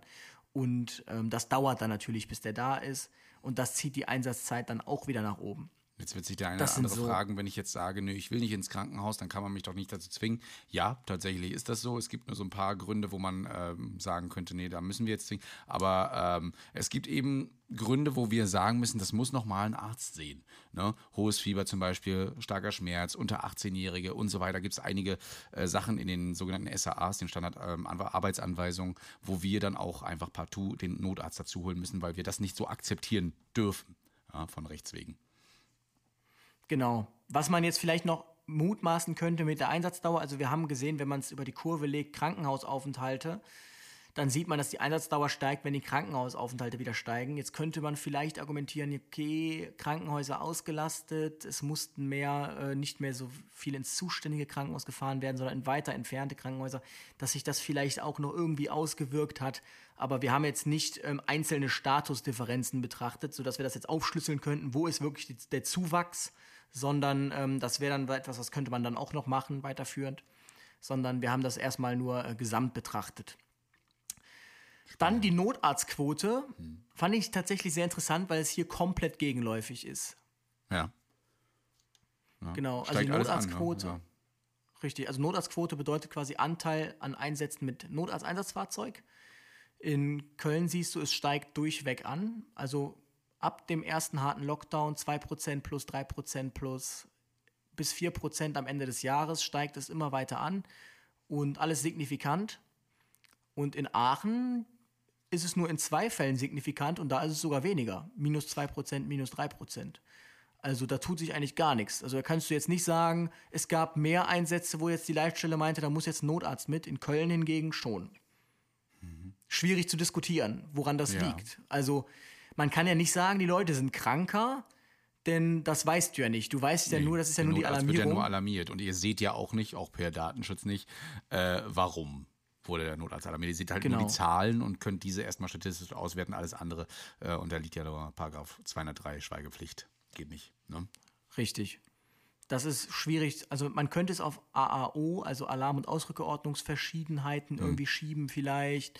Und ähm, das dauert dann natürlich, bis der da ist. Und das zieht die Einsatzzeit dann auch wieder nach oben. Jetzt wird sich der eine Das oder sind andere so- fragen, wenn ich jetzt sage, nö, ich will nicht ins Krankenhaus, dann kann man mich doch nicht dazu zwingen. Ja, tatsächlich ist das so. Es gibt nur so ein paar Gründe, wo man ähm, sagen könnte, nee, da müssen wir jetzt zwingen. Aber ähm, es gibt eben Gründe, wo wir sagen müssen, das muss nochmal ein Arzt sehen. Ne? Hohes Fieber zum Beispiel, starker Schmerz, unter achtzehnjährige und so weiter. Gibt es einige äh, Sachen in den sogenannten S A As, den Standard-Arbeitsanweisungen, ähm, wo wir dann auch einfach partout den Notarzt dazu holen müssen, weil wir das nicht so akzeptieren dürfen, ja, von Rechts wegen. Genau. Was man jetzt vielleicht noch mutmaßen könnte mit der Einsatzdauer, also wir haben gesehen, wenn man es über die Kurve legt, Krankenhausaufenthalte, dann sieht man, dass die Einsatzdauer steigt, wenn die Krankenhausaufenthalte wieder steigen. Jetzt könnte man vielleicht argumentieren, okay, Krankenhäuser ausgelastet, es mussten mehr, äh, nicht mehr so viel ins zuständige Krankenhaus gefahren werden, sondern in weiter entfernte Krankenhäuser, dass sich das vielleicht auch noch irgendwie ausgewirkt hat. Aber wir haben jetzt nicht ähm, einzelne Statusdifferenzen betrachtet, sodass wir das jetzt aufschlüsseln könnten, wo ist wirklich die, der Zuwachs, sondern ähm, das wäre dann etwas, das könnte man dann auch noch machen, weiterführend, sondern wir haben das erstmal nur äh, gesamt betrachtet. Dann die Notarztquote, hm. fand ich tatsächlich sehr interessant, weil es hier komplett gegenläufig ist. Ja. Ja. Genau, also Steigt die alles an, Notarztquote, ne? Ja. richtig, also Notarztquote bedeutet quasi Anteil an Einsätzen mit Notarzteinsatzfahrzeug. In Köln siehst du, es steigt durchweg an, also ab dem ersten harten Lockdown zwei Prozent plus, drei Prozent plus, bis vier Prozent am Ende des Jahres steigt es immer weiter an und alles signifikant. Und in Aachen ist es nur in zwei Fällen signifikant und da ist es sogar weniger. Minus zwei Prozent, minus drei Prozent. Also da tut sich eigentlich gar nichts. Also da kannst du jetzt nicht sagen, es gab mehr Einsätze, wo jetzt die Leitstelle meinte, da muss jetzt ein Notarzt mit. In Köln hingegen schon. Mhm. Schwierig zu diskutieren, woran das Ja. liegt. Also man kann ja nicht sagen, die Leute sind kranker, denn das weißt du ja nicht. Du weißt ja Nee, nur, das ist ja der nur die Notarzt Alarmierung. wird ja nur alarmiert. Und ihr seht ja auch nicht, auch per Datenschutz nicht, äh, warum wurde der Notarzt alarmiert. Ihr seht halt Genau. nur die Zahlen und könnt diese erstmal statistisch auswerten, alles andere. Äh, und da liegt ja nur Paragraph zweihundertdrei Schweigepflicht. Geht nicht. Ne? Richtig. Das ist schwierig. Also man könnte es auf A A O, also Alarm- und Ausrückeordnungsverschiedenheiten, irgendwie schieben vielleicht.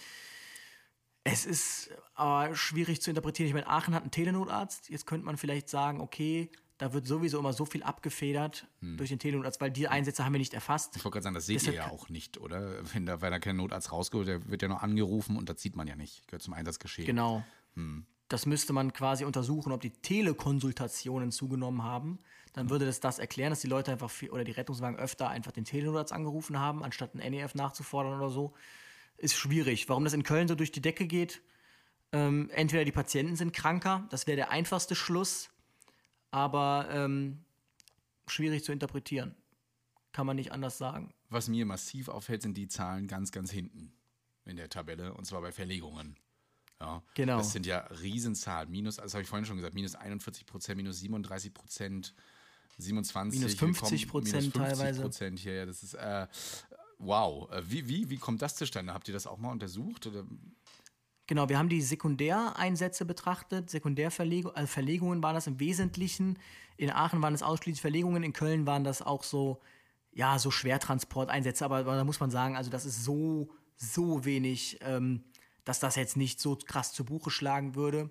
Es ist aber schwierig zu interpretieren. Ich meine, Aachen hat einen Telenotarzt. Jetzt könnte man vielleicht sagen, okay, da wird sowieso immer so viel abgefedert durch den Telenotarzt, weil die Einsätze haben wir nicht erfasst. Ich wollte gerade sagen, das seht Deshalb ihr ja kann- auch nicht, oder? Wenn da, wenn da kein Notarzt rausgeholt, der wird ja noch angerufen und das sieht man ja nicht. Gehört zum Einsatzgeschehen. Genau. Das müsste man quasi untersuchen, ob die Telekonsultationen zugenommen haben. Dann würde das das erklären, dass die Leute einfach viel, oder die Rettungswagen öfter einfach den Telenotarzt angerufen haben, anstatt einen N E F nachzufordern oder so. Ist schwierig. Warum das in Köln so durch die Decke geht, ähm, entweder die Patienten sind kranker, das wäre der einfachste Schluss, aber ähm, schwierig zu interpretieren. Kann man nicht anders sagen. Was mir massiv auffällt, sind die Zahlen ganz, ganz hinten in der Tabelle, und zwar bei Verlegungen. Ja, genau. Das sind ja Riesenzahlen. Minus, das habe ich vorhin schon gesagt, minus einundvierzig Prozent, minus siebenunddreißig Prozent, siebenundzwanzig, minus fünfzig Prozent teilweise. Prozent hier, ja, das ist, äh, wow. Wie, wie, wie kommt das zustande? Habt ihr das auch mal untersucht? Oder? Genau, wir haben die Sekundäreinsätze betrachtet. Sekundärverlegungen, also Verlegungen waren das im Wesentlichen. In Aachen waren es ausschließlich Verlegungen, in Köln waren das auch so, ja, so Schwertransporteinsätze. Aber, aber da muss man sagen, also das ist so, so wenig, ähm, dass das jetzt nicht so krass zu Buche schlagen würde.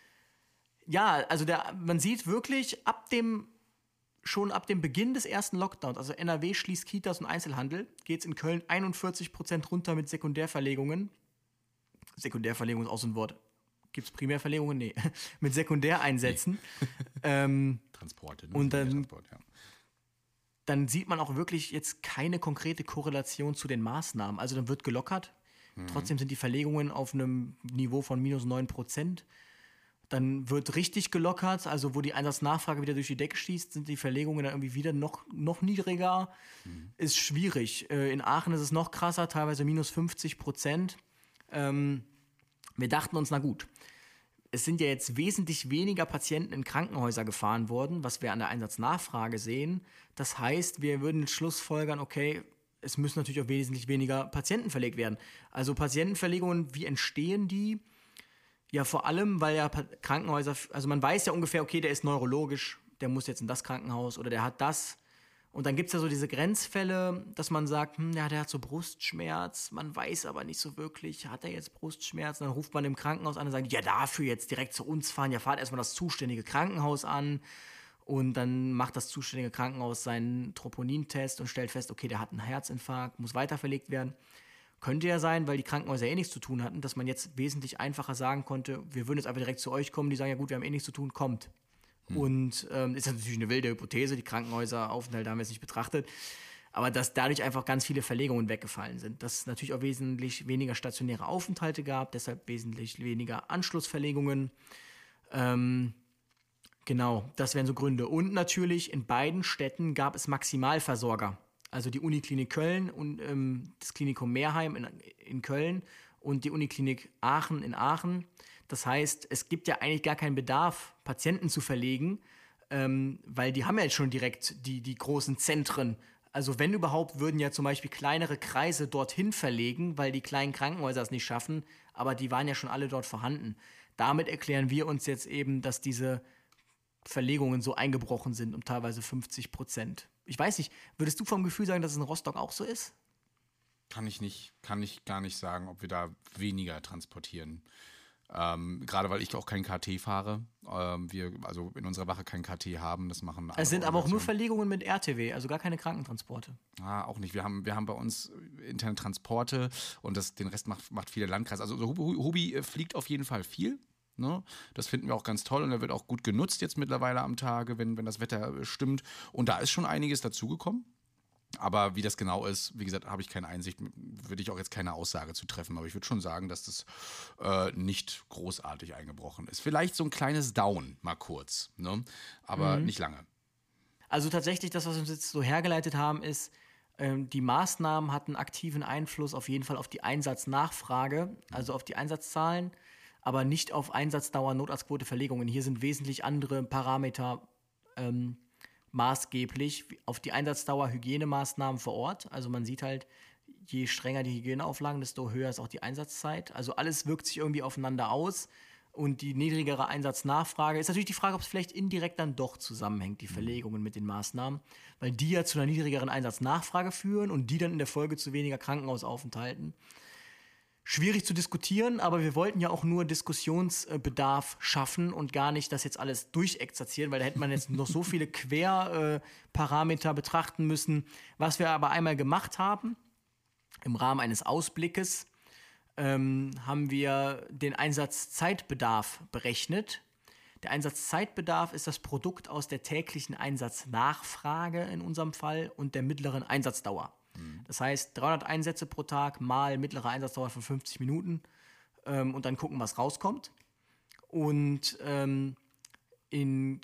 Ja, also der, man sieht wirklich ab dem, schon ab dem Beginn des ersten Lockdowns, also N R W schließt Kitas und Einzelhandel, geht es in Köln einundvierzig Prozent runter mit Sekundärverlegungen. Sekundärverlegung ist auch so ein Wort. Gibt es Primärverlegungen? Nee. Mit Sekundäreinsätzen. Nee. ähm, Transporte. Ne? Und dann, Transport, ja. dann sieht man auch wirklich jetzt keine konkrete Korrelation zu den Maßnahmen. Also dann wird gelockert. Mhm. Trotzdem sind die Verlegungen auf einem Niveau von minus neun Prozent. Dann wird richtig gelockert, also wo die Einsatznachfrage wieder durch die Decke schießt, sind die Verlegungen dann irgendwie wieder noch, noch niedriger. Mhm. Ist schwierig. Äh, in Aachen ist es noch krasser, teilweise minus fünfzig Prozent. Ähm, wir dachten uns, na gut, es sind ja jetzt wesentlich weniger Patienten in Krankenhäuser gefahren worden, was wir an der Einsatznachfrage sehen. Das heißt, wir würden jetzt schlussfolgern, okay, es müssen natürlich auch wesentlich weniger Patienten verlegt werden. Also Patientenverlegungen, wie entstehen die? Ja, vor allem, weil ja Krankenhäuser, also man weiß ja ungefähr, okay, der ist neurologisch, der muss jetzt in das Krankenhaus oder der hat das. Und dann gibt es ja so diese Grenzfälle, dass man sagt, hm, ja, der hat so Brustschmerz, man weiß aber nicht so wirklich, hat er jetzt Brustschmerz? Und dann ruft man im Krankenhaus an und sagt, ja, dafür jetzt direkt zu uns fahren, ja, fahrt erstmal das zuständige Krankenhaus an. Und dann macht das zuständige Krankenhaus seinen Troponintest und stellt fest, okay, der hat einen Herzinfarkt, muss weiterverlegt werden. Könnte ja sein, weil die Krankenhäuser eh nichts zu tun hatten, dass man jetzt wesentlich einfacher sagen konnte, wir würden jetzt einfach direkt zu euch kommen, die sagen, ja gut, wir haben eh nichts zu tun, kommt. Hm. Und ähm, ist natürlich eine wilde Hypothese, die Krankenhäuseraufenthalte haben wir jetzt nicht betrachtet, aber dass dadurch einfach ganz viele Verlegungen weggefallen sind. Dass es natürlich auch wesentlich weniger stationäre Aufenthalte gab, deshalb wesentlich weniger Anschlussverlegungen. Ähm, genau, das wären so Gründe. Und natürlich in beiden Städten gab es Maximalversorger. Also die Uniklinik Köln und ähm, das Klinikum Meerheim in, in Köln und die Uniklinik Aachen in Aachen. Das heißt, es gibt ja eigentlich gar keinen Bedarf, Patienten zu verlegen, ähm, weil die haben ja jetzt schon direkt die, die großen Zentren. Also wenn überhaupt, würden ja zum Beispiel kleinere Kreise dorthin verlegen, weil die kleinen Krankenhäuser es nicht schaffen, aber die waren ja schon alle dort vorhanden. Damit erklären wir uns jetzt eben, dass diese Verlegungen so eingebrochen sind um teilweise fünfzig Prozent. Ich weiß nicht, würdest du vom Gefühl sagen, dass es in Rostock auch so ist? Kann ich nicht, kann ich gar nicht sagen, ob wir da weniger transportieren. Ähm, gerade weil ich auch kein K T fahre. Ähm, wir also in unserer Wache kein K T haben, das machen Es sind aber auch nur Verlegungen mit R T W, also gar keine Krankentransporte. Ah, auch nicht. Wir haben, wir haben bei uns interne Transporte und das, den Rest macht, macht viele Landkreise. Also Hubi fliegt auf jeden Fall viel. Ne? Das finden wir auch ganz toll und er wird auch gut genutzt jetzt mittlerweile am Tage, wenn, wenn das Wetter stimmt. Und da ist schon einiges dazugekommen. Aber wie das genau ist, wie gesagt, habe ich keine Einsicht, würde ich auch jetzt keine Aussage zu treffen. Aber ich würde schon sagen, dass das äh, nicht großartig eingebrochen ist. Vielleicht so ein kleines Down, mal kurz, ne? Aber mhm. nicht lange. Also tatsächlich, das, was wir uns jetzt so hergeleitet haben, ist, ähm, die Maßnahmen hatten aktiven Einfluss auf jeden Fall auf die Einsatznachfrage, also auf die Einsatzzahlen, aber nicht auf Einsatzdauer, Notarztquote, Verlegungen. Hier sind wesentlich andere Parameter ähm, maßgeblich auf die Einsatzdauer, Hygienemaßnahmen vor Ort. Also man sieht halt, je strenger die Hygieneauflagen, desto höher ist auch die Einsatzzeit. Also alles wirkt sich irgendwie aufeinander aus. Und die niedrigere Einsatznachfrage ist natürlich die Frage, ob es vielleicht indirekt dann doch zusammenhängt, die Verlegungen mit den Maßnahmen, weil die ja zu einer niedrigeren Einsatznachfrage führen und die dann in der Folge zu weniger Krankenhausaufenthalten. Schwierig zu diskutieren, aber wir wollten ja auch nur Diskussionsbedarf schaffen und gar nicht das jetzt alles durchexerzieren, weil da hätte man jetzt noch so viele Querparameter betrachten müssen. Was wir aber einmal gemacht haben, im Rahmen eines Ausblickes, ähm, haben wir den Einsatzzeitbedarf berechnet. Der Einsatzzeitbedarf ist das Produkt aus der täglichen Einsatznachfrage in unserem Fall und der mittleren Einsatzdauer. Mhm. Das heißt, dreihundert Einsätze pro Tag mal mittlere Einsatzdauer von fünfzig Minuten ähm, und dann gucken, was rauskommt. Und ähm, in,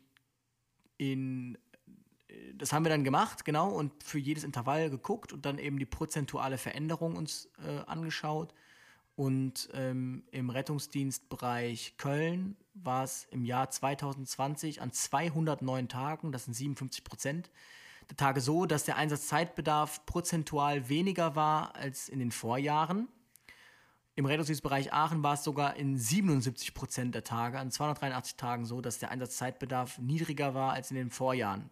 in, das haben wir dann gemacht, genau, und für jedes Intervall geguckt und dann eben die prozentuale Veränderung uns äh, angeschaut. Und ähm, im Rettungsdienstbereich Köln war es im Jahr zwanzig zwanzig an zweihundertneun Tagen, das sind siebenundfünfzig Prozent der Tage so, dass der Einsatzzeitbedarf prozentual weniger war als in den Vorjahren. Im Rettungsdienstbereich Aachen war es sogar in siebenundsiebzig Prozent der Tage, an zweihundertdreiundachtzig Tagen so, dass der Einsatzzeitbedarf niedriger war als in den Vorjahren.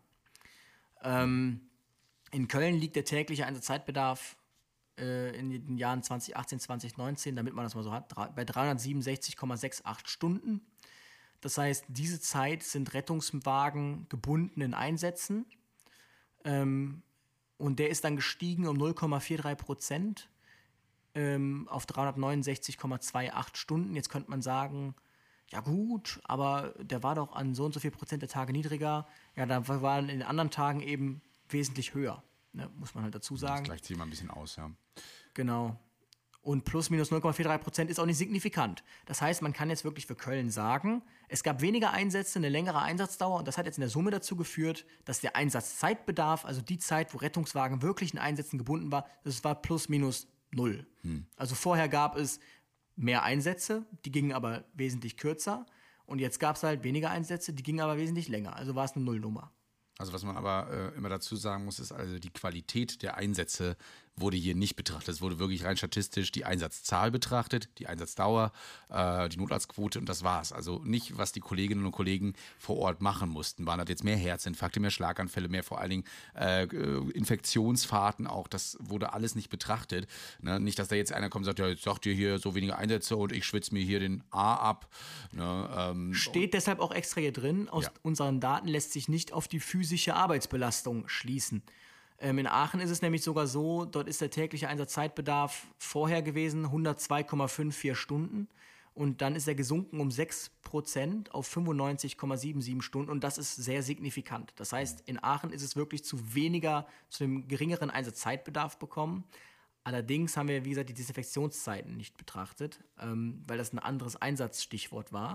Ähm, in Köln liegt der tägliche Einsatzzeitbedarf in den Jahren zwanzig achtzehn, zwanzig neunzehn, damit man das mal so hat, bei dreihundertsiebenundsechzig Komma achtundsechzig Stunden. Das heißt, diese Zeit sind Rettungswagen gebunden in Einsätzen. Ähm, und der ist dann gestiegen um null Komma dreiundvierzig Prozent ähm, auf dreihundertneunundsechzig Komma achtundzwanzig Stunden. Jetzt könnte man sagen, ja gut, aber der war doch an so und so viel Prozent der Tage niedriger. Ja, da waren in den anderen Tagen eben wesentlich höher. Ne, muss man halt dazu sagen. Das gleicht sich mal ein bisschen aus, ja. Genau. Und plus minus null Komma dreiundvierzig Prozent ist auch nicht signifikant. Das heißt, man kann jetzt wirklich für Köln sagen, es gab weniger Einsätze, eine längere Einsatzdauer und das hat jetzt in der Summe dazu geführt, dass der Einsatzzeitbedarf, also die Zeit, wo Rettungswagen wirklich in Einsätzen gebunden war, das war plus minus null. Hm. Also vorher gab es mehr Einsätze, die gingen aber wesentlich kürzer und jetzt gab es halt weniger Einsätze, die gingen aber wesentlich länger. Also war es eine Nullnummer. Also was man aber äh, immer dazu sagen muss, ist also die Qualität der Einsätze wurde hier nicht betrachtet. Es wurde wirklich rein statistisch die Einsatzzahl betrachtet, die Einsatzdauer, äh, die Notarztquote und das war's. Also nicht, was die Kolleginnen und Kollegen vor Ort machen mussten. Waren das jetzt mehr Herzinfarkte, mehr Schlaganfälle, mehr vor allen Dingen äh, Infektionsfahrten auch. Das wurde alles nicht betrachtet. Ne? Nicht, dass da jetzt einer kommt und sagt, ja, jetzt sagt ihr hier so wenige Einsätze und ich schwitze mir hier den A ab. Ne? Ähm, Steht deshalb auch extra hier drin. Aus ja. unseren Daten lässt sich nicht auf die physische Arbeitsbelastung schließen. In Aachen ist es nämlich sogar so, dort ist der tägliche Einsatzzeitbedarf vorher gewesen hundertzwei Komma vierundfünfzig Stunden und dann ist er gesunken um sechs Prozent auf fünfundneunzig Komma siebenundsiebzig Stunden und das ist sehr signifikant. Das heißt, in Aachen ist es wirklich zu weniger, zu einem geringeren Einsatzzeitbedarf bekommen. Allerdings haben wir, wie gesagt, die Desinfektionszeiten nicht betrachtet, ähm, weil das ein anderes Einsatzstichwort war.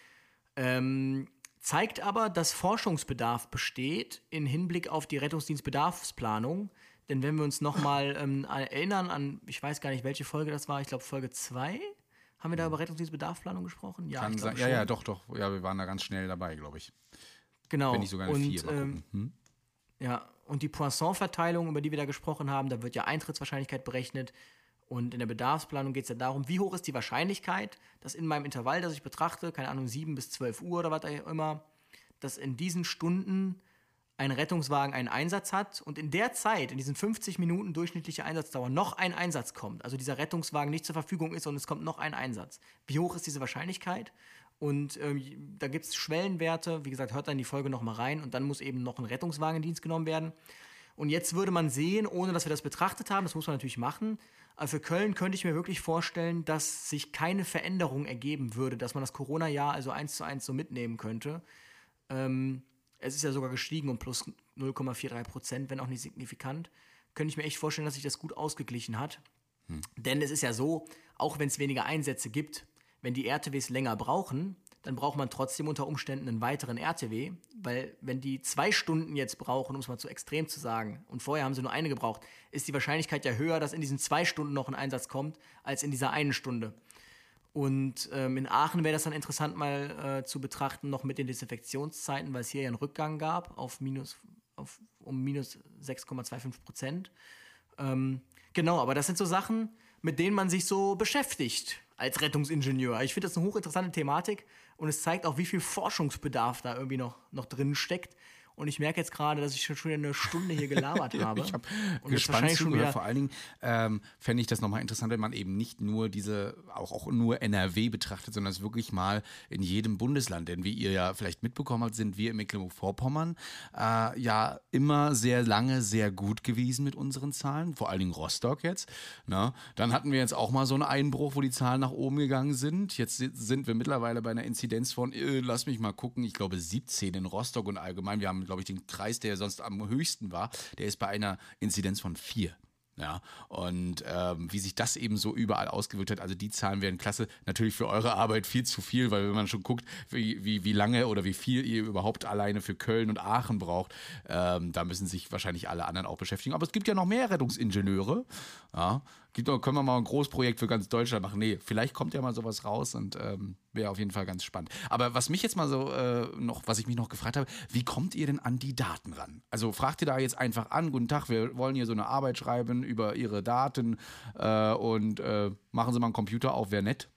Ähm, Zeigt aber, dass Forschungsbedarf besteht im Hinblick auf die Rettungsdienstbedarfsplanung. Denn wenn wir uns nochmal ähm, erinnern an, ich weiß gar nicht, welche Folge das war, ich glaube Folge zwei, haben wir da über Rettungsdienstbedarfsplanung gesprochen? Ja, Kann ich sein, ja, ja, doch, doch. Ja, wir waren da ganz schnell dabei, glaube ich. Genau. Wenn nicht sogar eine und, vier. Mal ähm, hm? Ja, und die Poisson-Verteilung, über die wir da gesprochen haben, da wird ja Eintrittswahrscheinlichkeit berechnet. Und in der Bedarfsplanung geht es ja darum, wie hoch ist die Wahrscheinlichkeit, dass in meinem Intervall, das ich betrachte, keine Ahnung, sieben bis zwölf Uhr oder was auch immer, dass in diesen Stunden ein Rettungswagen einen Einsatz hat und in der Zeit, in diesen fünfzig Minuten durchschnittliche Einsatzdauer, noch ein Einsatz kommt. Also dieser Rettungswagen nicht zur Verfügung ist und es kommt noch ein Einsatz. Wie hoch ist diese Wahrscheinlichkeit? Und ähm, da gibt es Schwellenwerte. Wie gesagt, hört dann die Folge nochmal rein und dann muss eben noch ein Rettungswagen in Dienst genommen werden. Und jetzt würde man sehen, ohne dass wir das betrachtet haben, das muss man natürlich machen, aber für Köln könnte ich mir wirklich vorstellen, dass sich keine Veränderung ergeben würde, dass man das Corona-Jahr also eins zu eins so mitnehmen könnte. Ähm, es ist ja sogar gestiegen um plus null Komma dreiundvierzig Prozent, wenn auch nicht signifikant. Könnte ich mir echt vorstellen, dass sich das gut ausgeglichen hat. Hm. Denn es ist ja so, auch wenn es weniger Einsätze gibt, wenn die R T Ws länger brauchen, dann braucht man trotzdem unter Umständen einen weiteren R T W, weil wenn die zwei Stunden jetzt brauchen, um es mal zu extrem zu sagen, und vorher haben sie nur eine gebraucht, ist die Wahrscheinlichkeit ja höher, dass in diesen zwei Stunden noch ein Einsatz kommt, als in dieser einen Stunde. Und ähm, in Aachen wäre das dann interessant mal äh, zu betrachten, noch mit den Desinfektionszeiten, weil es hier ja einen Rückgang gab auf minus, auf, um minus sechs Komma fünfundzwanzig Prozent. Ähm, genau, aber das sind so Sachen, mit denen man sich so beschäftigt als Rettungsingenieur. Ich finde das eine hochinteressante Thematik und es zeigt auch, wie viel Forschungsbedarf da irgendwie noch, noch drin steckt. Und ich merke jetzt gerade, dass ich schon wieder eine Stunde hier gelabert habe. Ich habe Und gespannt schon zugehört. wieder Vor allen Dingen ähm, fände ich das nochmal interessant, wenn man eben nicht nur diese, auch, auch nur N R W betrachtet, sondern es wirklich mal in jedem Bundesland. Denn wie ihr ja vielleicht mitbekommen habt, sind wir in Mecklenburg-Vorpommern äh, ja immer sehr lange sehr gut gewesen mit unseren Zahlen. Vor allen Dingen Rostock jetzt. Na? Dann hatten wir jetzt auch mal so einen Einbruch, wo die Zahlen nach oben gegangen sind. Jetzt sind wir mittlerweile bei einer Inzidenz von, äh, lass mich mal gucken, ich glaube siebzehn in Rostock und allgemein. Wir haben, glaube ich, den Kreis, der sonst am höchsten war, der ist bei einer Inzidenz von vier. Ja, und ähm, wie sich das eben so überall ausgewirkt hat, also die Zahlen wären klasse. Natürlich für eure Arbeit viel zu viel, weil wenn man schon guckt, wie, wie, wie lange oder wie viel ihr überhaupt alleine für Köln und Aachen braucht, ähm, da müssen sich wahrscheinlich alle anderen auch beschäftigen. Aber es gibt ja noch mehr Rettungsingenieure. Ja, gibt, können wir mal ein Großprojekt für ganz Deutschland machen. Nee, vielleicht kommt ja mal sowas raus und ähm, wäre auf jeden Fall ganz spannend. Aber was mich jetzt mal so äh, noch, was ich mich noch gefragt habe, wie kommt ihr denn an die Daten ran? Also fragt ihr da jetzt einfach an, guten Tag, wir wollen hier so eine Arbeit schreiben über ihre Daten äh, und äh, machen Sie mal einen Computer auf, wäre nett.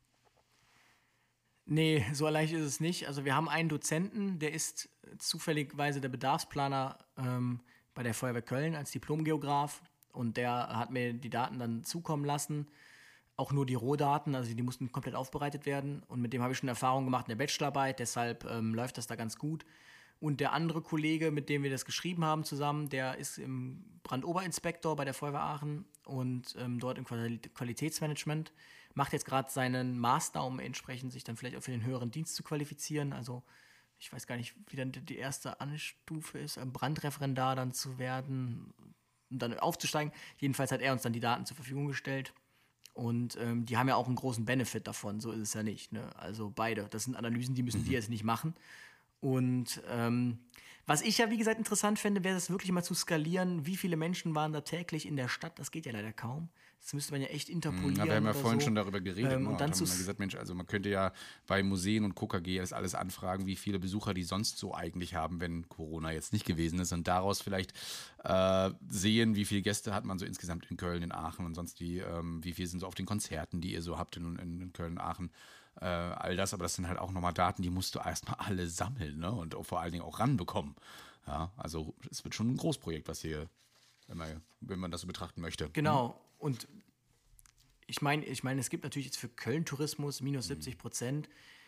Nee, so leicht ist es nicht. Also wir haben einen Dozenten, der ist zufälligerweise der Bedarfsplaner ähm, bei der Feuerwehr Köln als Diplomgeograf und der hat mir die Daten dann zukommen lassen, auch nur die Rohdaten, also die mussten komplett aufbereitet werden und mit dem habe ich schon Erfahrung gemacht in der Bachelorarbeit, deshalb ähm, läuft das da ganz gut. Und der andere Kollege, mit dem wir das geschrieben haben zusammen, der ist im Brandoberinspektor bei der Feuerwehr Aachen und ähm, dort im Quali- Qualitätsmanagement, macht jetzt gerade seinen Master, um entsprechend sich dann vielleicht auch für den höheren Dienst zu qualifizieren. Also ich weiß gar nicht, wie dann die erste Anstufe ist, ein Brandreferendar dann zu werden und dann aufzusteigen. Jedenfalls hat er uns dann die Daten zur Verfügung gestellt. Und ähm, die haben ja auch einen großen Benefit davon, so ist es ja nicht. Ne? Also beide, das sind Analysen, die müssen mhm. die jetzt nicht machen. Und ähm, was ich ja, wie gesagt, interessant fände, wäre das wirklich mal zu skalieren. Wie viele Menschen waren da täglich in der Stadt? Das geht ja leider kaum. Das müsste man ja echt interpolieren. Ja, wir haben ja vorhin so. schon darüber geredet. Ähm, ne? und dann haben zu wir gesagt, Mensch, also man könnte ja bei Museen und K K G das alles anfragen, wie viele Besucher die sonst so eigentlich haben, wenn Corona jetzt nicht gewesen ist. Und daraus vielleicht äh, sehen, wie viele Gäste hat man so insgesamt in Köln, in Aachen und sonst wie, ähm, wie viel sind so auf den Konzerten, die ihr so habt in, in, in Köln, Aachen. Äh, all das, aber das sind halt auch nochmal Daten, die musst du erstmal alle sammeln, ne? Und auch vor allen Dingen auch ranbekommen. Ja, also es wird schon ein Großprojekt, was hier, wenn man, wenn man das so betrachten möchte. Genau. Und ich meine, ich meine, es gibt natürlich jetzt für Köln Tourismus minus siebzig Prozent.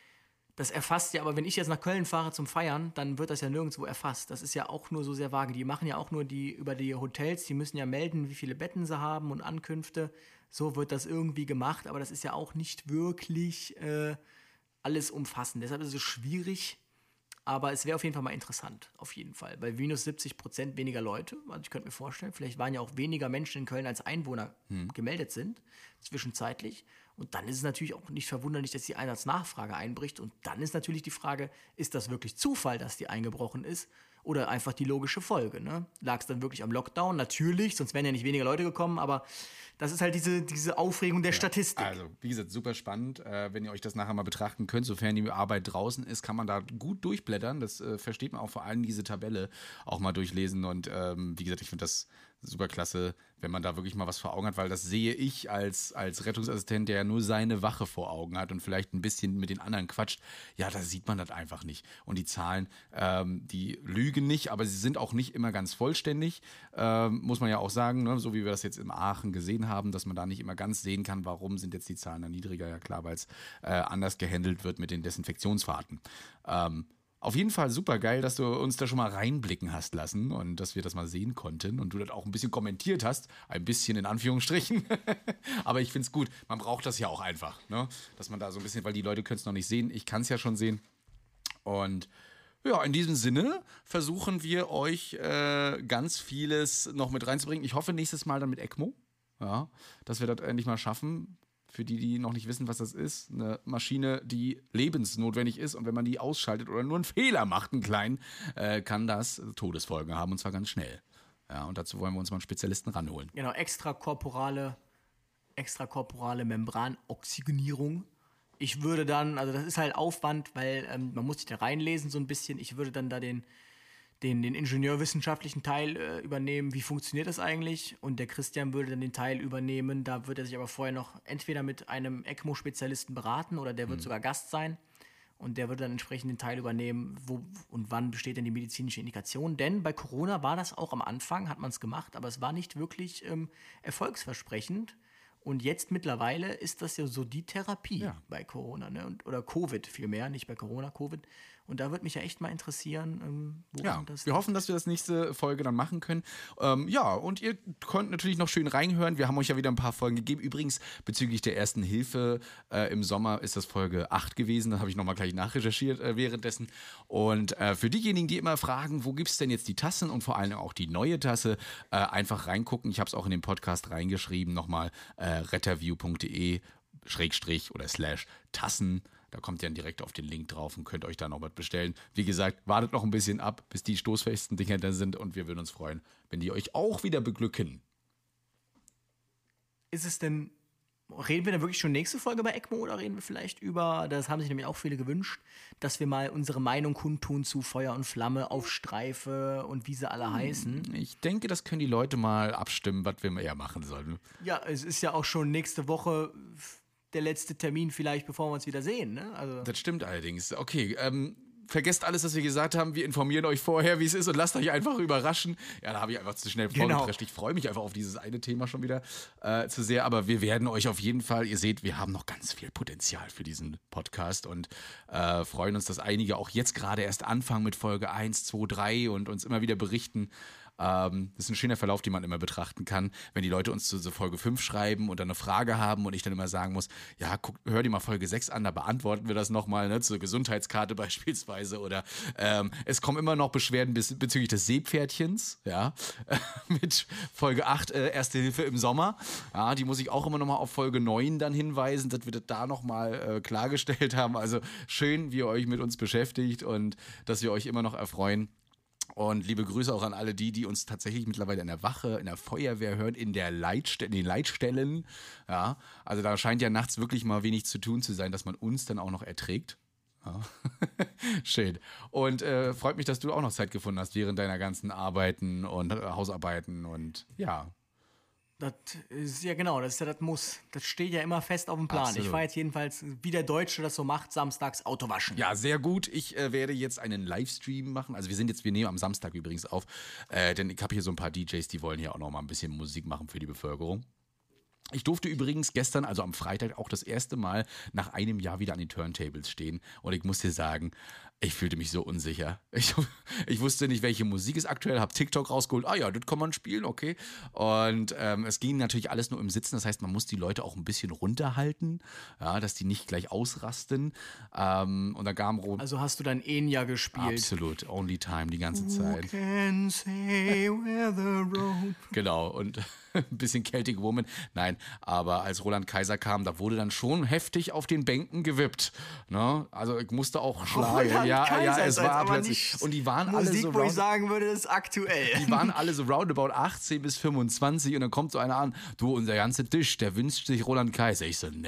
Das erfasst ja, aber wenn ich jetzt nach Köln fahre zum Feiern, dann wird das ja nirgendwo erfasst. Das ist ja auch nur so sehr vage. Die machen ja auch nur die über die Hotels, die müssen ja melden, wie viele Betten sie haben und Ankünfte. So wird das irgendwie gemacht, aber das ist ja auch nicht wirklich äh, alles umfassend. Deshalb ist es schwierig, aber es wäre auf jeden Fall mal interessant, auf jeden Fall. Bei minus siebzig Prozent weniger Leute, also ich könnte mir vorstellen, vielleicht waren ja auch weniger Menschen in Köln als Einwohner hm. gemeldet sind, zwischenzeitlich. Und dann ist es natürlich auch nicht verwunderlich, dass die Einsatznachfrage einbricht. Und dann ist natürlich die Frage, ist das wirklich Zufall, dass die eingebrochen ist? Oder einfach die logische Folge, ne? Lag es dann wirklich am Lockdown? Natürlich, sonst wären ja nicht weniger Leute gekommen, aber das ist halt diese, diese Aufregung der ja, Statistik. Also, wie gesagt, super spannend. Äh, wenn ihr euch das nachher mal betrachten könnt, sofern die Arbeit draußen ist, kann man da gut durchblättern. Das äh, versteht man auch, vor allem diese Tabelle auch mal durchlesen. Und ähm, wie gesagt, ich finde das super klasse, wenn man da wirklich mal was vor Augen hat, weil das sehe ich als, als Rettungsassistent, der ja nur seine Wache vor Augen hat und vielleicht ein bisschen mit den anderen quatscht. Ja, da sieht man das einfach nicht. Und die Zahlen, ähm, die lügen nicht, aber sie sind auch nicht immer ganz vollständig, ähm, muss man ja auch sagen, ne? So wie wir das jetzt in Aachen gesehen haben, dass man da nicht immer ganz sehen kann, warum sind jetzt die Zahlen dann niedriger. Ja klar, weil es äh, anders gehandelt wird mit den Desinfektionsfahrten. Ähm, Auf jeden Fall super geil, dass du uns da schon mal reinblicken hast lassen und dass wir das mal sehen konnten und du das auch ein bisschen kommentiert hast, ein bisschen in Anführungsstrichen. Aber ich finde es gut, man braucht das ja auch einfach, ne? Dass man da so ein bisschen, weil die Leute können es noch nicht sehen, ich kann es ja schon sehen. Und ja, in diesem Sinne versuchen wir euch äh, ganz vieles noch mit reinzubringen. Ich hoffe nächstes Mal dann mit ECMO, ja, dass wir das endlich mal schaffen. Für die, die noch nicht wissen, was das ist, eine Maschine, die lebensnotwendig ist und wenn man die ausschaltet oder nur einen Fehler macht, einen kleinen, äh, kann das Todesfolgen haben und zwar ganz schnell. Ja, und dazu wollen wir uns mal einen Spezialisten ranholen. Genau, extrakorporale, extrakorporale Membranoxygenierung. Ich würde dann, also das ist halt Aufwand, weil ähm, man muss sich da reinlesen so ein bisschen. Ich würde dann da den Den, den ingenieurwissenschaftlichen Teil äh, übernehmen, wie funktioniert das eigentlich? Und der Christian würde dann den Teil übernehmen, da wird er sich aber vorher noch entweder mit einem ECMO-Spezialisten beraten oder der wird mhm. sogar Gast sein Und der würde dann entsprechend den Teil übernehmen, wo und wann besteht denn die medizinische Indikation. Denn bei Corona war das auch am Anfang, hat man es gemacht, aber es war nicht wirklich ähm, erfolgsversprechend. Und jetzt mittlerweile ist das ja so die Therapie Ja. bei Corona, ne? Und, oder Covid vielmehr, nicht bei Corona, Covid. Und da würde mich ja echt mal interessieren, ähm, woran Ja, das wir hoffen, dass wir das nächste Folge dann machen können. Ähm, ja, und ihr könnt natürlich noch schön reinhören. Wir haben euch ja wieder ein paar Folgen gegeben. Übrigens, bezüglich der ersten Hilfe äh, im Sommer ist das Folge acht gewesen. Da habe ich nochmal gleich nachrecherchiert äh, währenddessen. Und äh, für diejenigen, die immer fragen, wo gibt es denn jetzt die Tassen und vor allem auch die neue Tasse, äh, einfach reingucken. Ich habe es auch in den Podcast reingeschrieben. Nochmal äh, retterview punkt de Schrägstrich oder Slash Tassen. Da kommt ihr dann direkt auf den Link drauf und könnt euch da noch was bestellen. Wie gesagt, wartet noch ein bisschen ab, bis die stoßfesten Dinger da sind und wir würden uns freuen, wenn die euch auch wieder beglücken. Ist es denn, reden wir dann wirklich schon nächste Folge bei ECMO oder reden wir vielleicht über, das haben sich nämlich auch viele gewünscht, dass wir mal unsere Meinung kundtun zu Feuer und Flamme auf Streife und wie sie alle heißen? Ich denke, das können die Leute mal abstimmen, was wir eher machen sollen. Ja, es ist ja auch schon nächste Woche der letzte Termin vielleicht, bevor wir uns wieder sehen, ne? Also Das stimmt allerdings. Okay, ähm, vergesst alles, was wir gesagt haben. Wir informieren euch vorher, wie es ist und lasst euch einfach überraschen. Ja, da habe ich einfach zu schnell Genau. vorgeprescht. Ich freue mich einfach auf dieses eine Thema schon wieder äh, zu sehr. Aber wir werden euch auf jeden Fall, ihr seht, wir haben noch ganz viel Potenzial für diesen Podcast und äh, freuen uns, dass einige auch jetzt gerade erst anfangen mit Folge eins, zwei, drei und uns immer wieder berichten. Ähm, das ist ein schöner Verlauf, den man immer betrachten kann, wenn die Leute uns zu so Folge fünf schreiben und dann eine Frage haben und ich dann immer sagen muss, ja, guck, hör dir mal Folge sechs an, da beantworten wir das nochmal, ne, zur Gesundheitskarte beispielsweise oder ähm, es kommen immer noch Beschwerden bez- bezüglich des Seepferdchens, ja, mit Folge acht, äh, Erste Hilfe im Sommer, ja, die muss ich auch immer nochmal auf Folge neun dann hinweisen, dass wir das da nochmal äh, klargestellt haben, also schön, wie ihr euch mit uns beschäftigt und dass wir euch immer noch erfreuen. Und liebe Grüße auch an alle die, die uns tatsächlich mittlerweile in der Wache, in der Feuerwehr hören, in, der Leitste- in den Leitstellen. Ja, also da scheint ja nachts wirklich mal wenig zu tun zu sein, dass man uns dann auch noch erträgt. Ja. Schön. Und äh, freut mich, dass du auch noch Zeit gefunden hast während deiner ganzen Arbeiten und äh, Hausarbeiten und ja. das ist ja genau, das ist ja das Muss. Das steht ja immer fest auf dem Plan. Absolut. Ich fahre jetzt jedenfalls, wie der Deutsche das so macht, samstags Auto waschen. Ja, sehr gut. Ich äh, werde jetzt einen Livestream machen. Also wir sind jetzt, wir nehmen am Samstag übrigens auf, äh, denn ich habe hier so ein paar D Js, die wollen hier auch noch mal ein bisschen Musik machen für die Bevölkerung. Ich durfte übrigens gestern, also am Freitag, auch das erste Mal nach einem Jahr wieder an den Turntables stehen. Und ich muss dir sagen, ich fühlte mich so unsicher. Ich, ich wusste nicht, welche Musik ist aktuell, habe TikTok rausgeholt. Ah ja, das kann man spielen, okay. Und ähm, es ging natürlich alles nur im Sitzen. Das heißt, man muss die Leute auch ein bisschen runterhalten, ja, dass die nicht gleich ausrasten. Ähm, und da kam Ron. Also hast du dann Enya gespielt. Absolut, Only Time die ganze Zeit. Who can say where the road... Genau, und ein bisschen Celtic Woman. Nein, aber als Roland Kaiser kam, da wurde dann schon heftig auf den Bänken gewippt. Ne? Also ich musste auch schlagen. Roland ja, Kaiser ja, es ist jetzt war aber plötzlich. nicht Und die waren Musik, alle so wo ich round, sagen würde, das ist aktuell. die waren alle so roundabout achtzehn bis fünfundzwanzig und dann kommt so einer an, du, unser ganzer Tisch, der wünscht sich Roland Kaiser. Ich so, nee.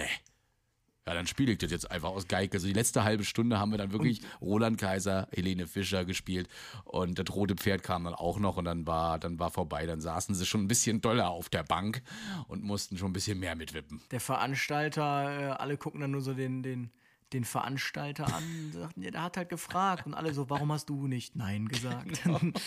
Ja, dann spiele ich das jetzt einfach aus Geige. Also die letzte halbe Stunde haben wir dann wirklich und Roland Kaiser, Helene Fischer gespielt und das rote Pferd kam dann auch noch und dann war, dann war vorbei. Dann saßen sie schon ein bisschen doller auf der Bank und mussten schon ein bisschen mehr mitwippen. Der Veranstalter, äh, alle gucken dann nur so den, den, den Veranstalter an und sagten, ja, der hat halt gefragt und alle so, warum hast du nicht Nein gesagt?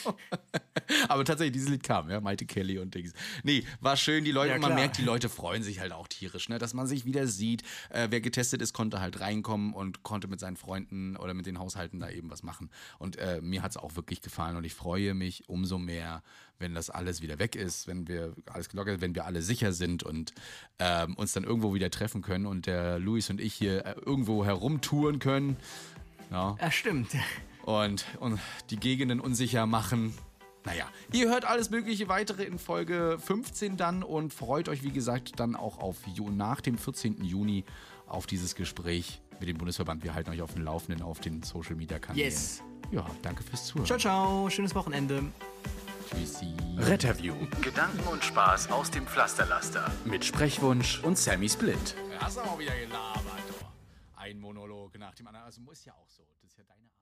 Aber tatsächlich, dieses Lied kam, ja, Maite Kelly und Dings. Nee, war schön, die Leute, Ja, und man klar. merkt, die Leute freuen sich halt auch tierisch, ne, dass man sich wieder sieht. Äh, wer getestet ist, konnte halt reinkommen und konnte mit seinen Freunden oder mit den Haushalten da eben was machen. Und äh, mir hat es auch wirklich gefallen und ich freue mich umso mehr, wenn das alles wieder weg ist, wenn wir alles gelockert ist, wenn wir alle sicher sind und ähm, uns dann irgendwo wieder treffen können und der Luis und ich hier äh, irgendwo herumtouren können. Ja. Ja, stimmt. Und, und die Gegenden unsicher machen. Naja, ihr hört alles mögliche weitere in Folge fünfzehn dann und freut euch, wie gesagt, dann auch auf Ju- nach dem vierzehnten Juni auf dieses Gespräch mit dem Bundesverband. Wir halten euch auf dem Laufenden auf den Social-Media-Kanälen. Yes. Ja, danke fürs Zuhören. Ciao, ciao. Schönes Wochenende. Tschüssi. Retterview. Gedanken und Spaß aus dem Pflasterlaster. Mit Sprechwunsch und Sammy Split. Hast du auch wieder gelabert. Du. Ein Monolog nach dem anderen. Also muss ja auch so. Das ist ja deine Art.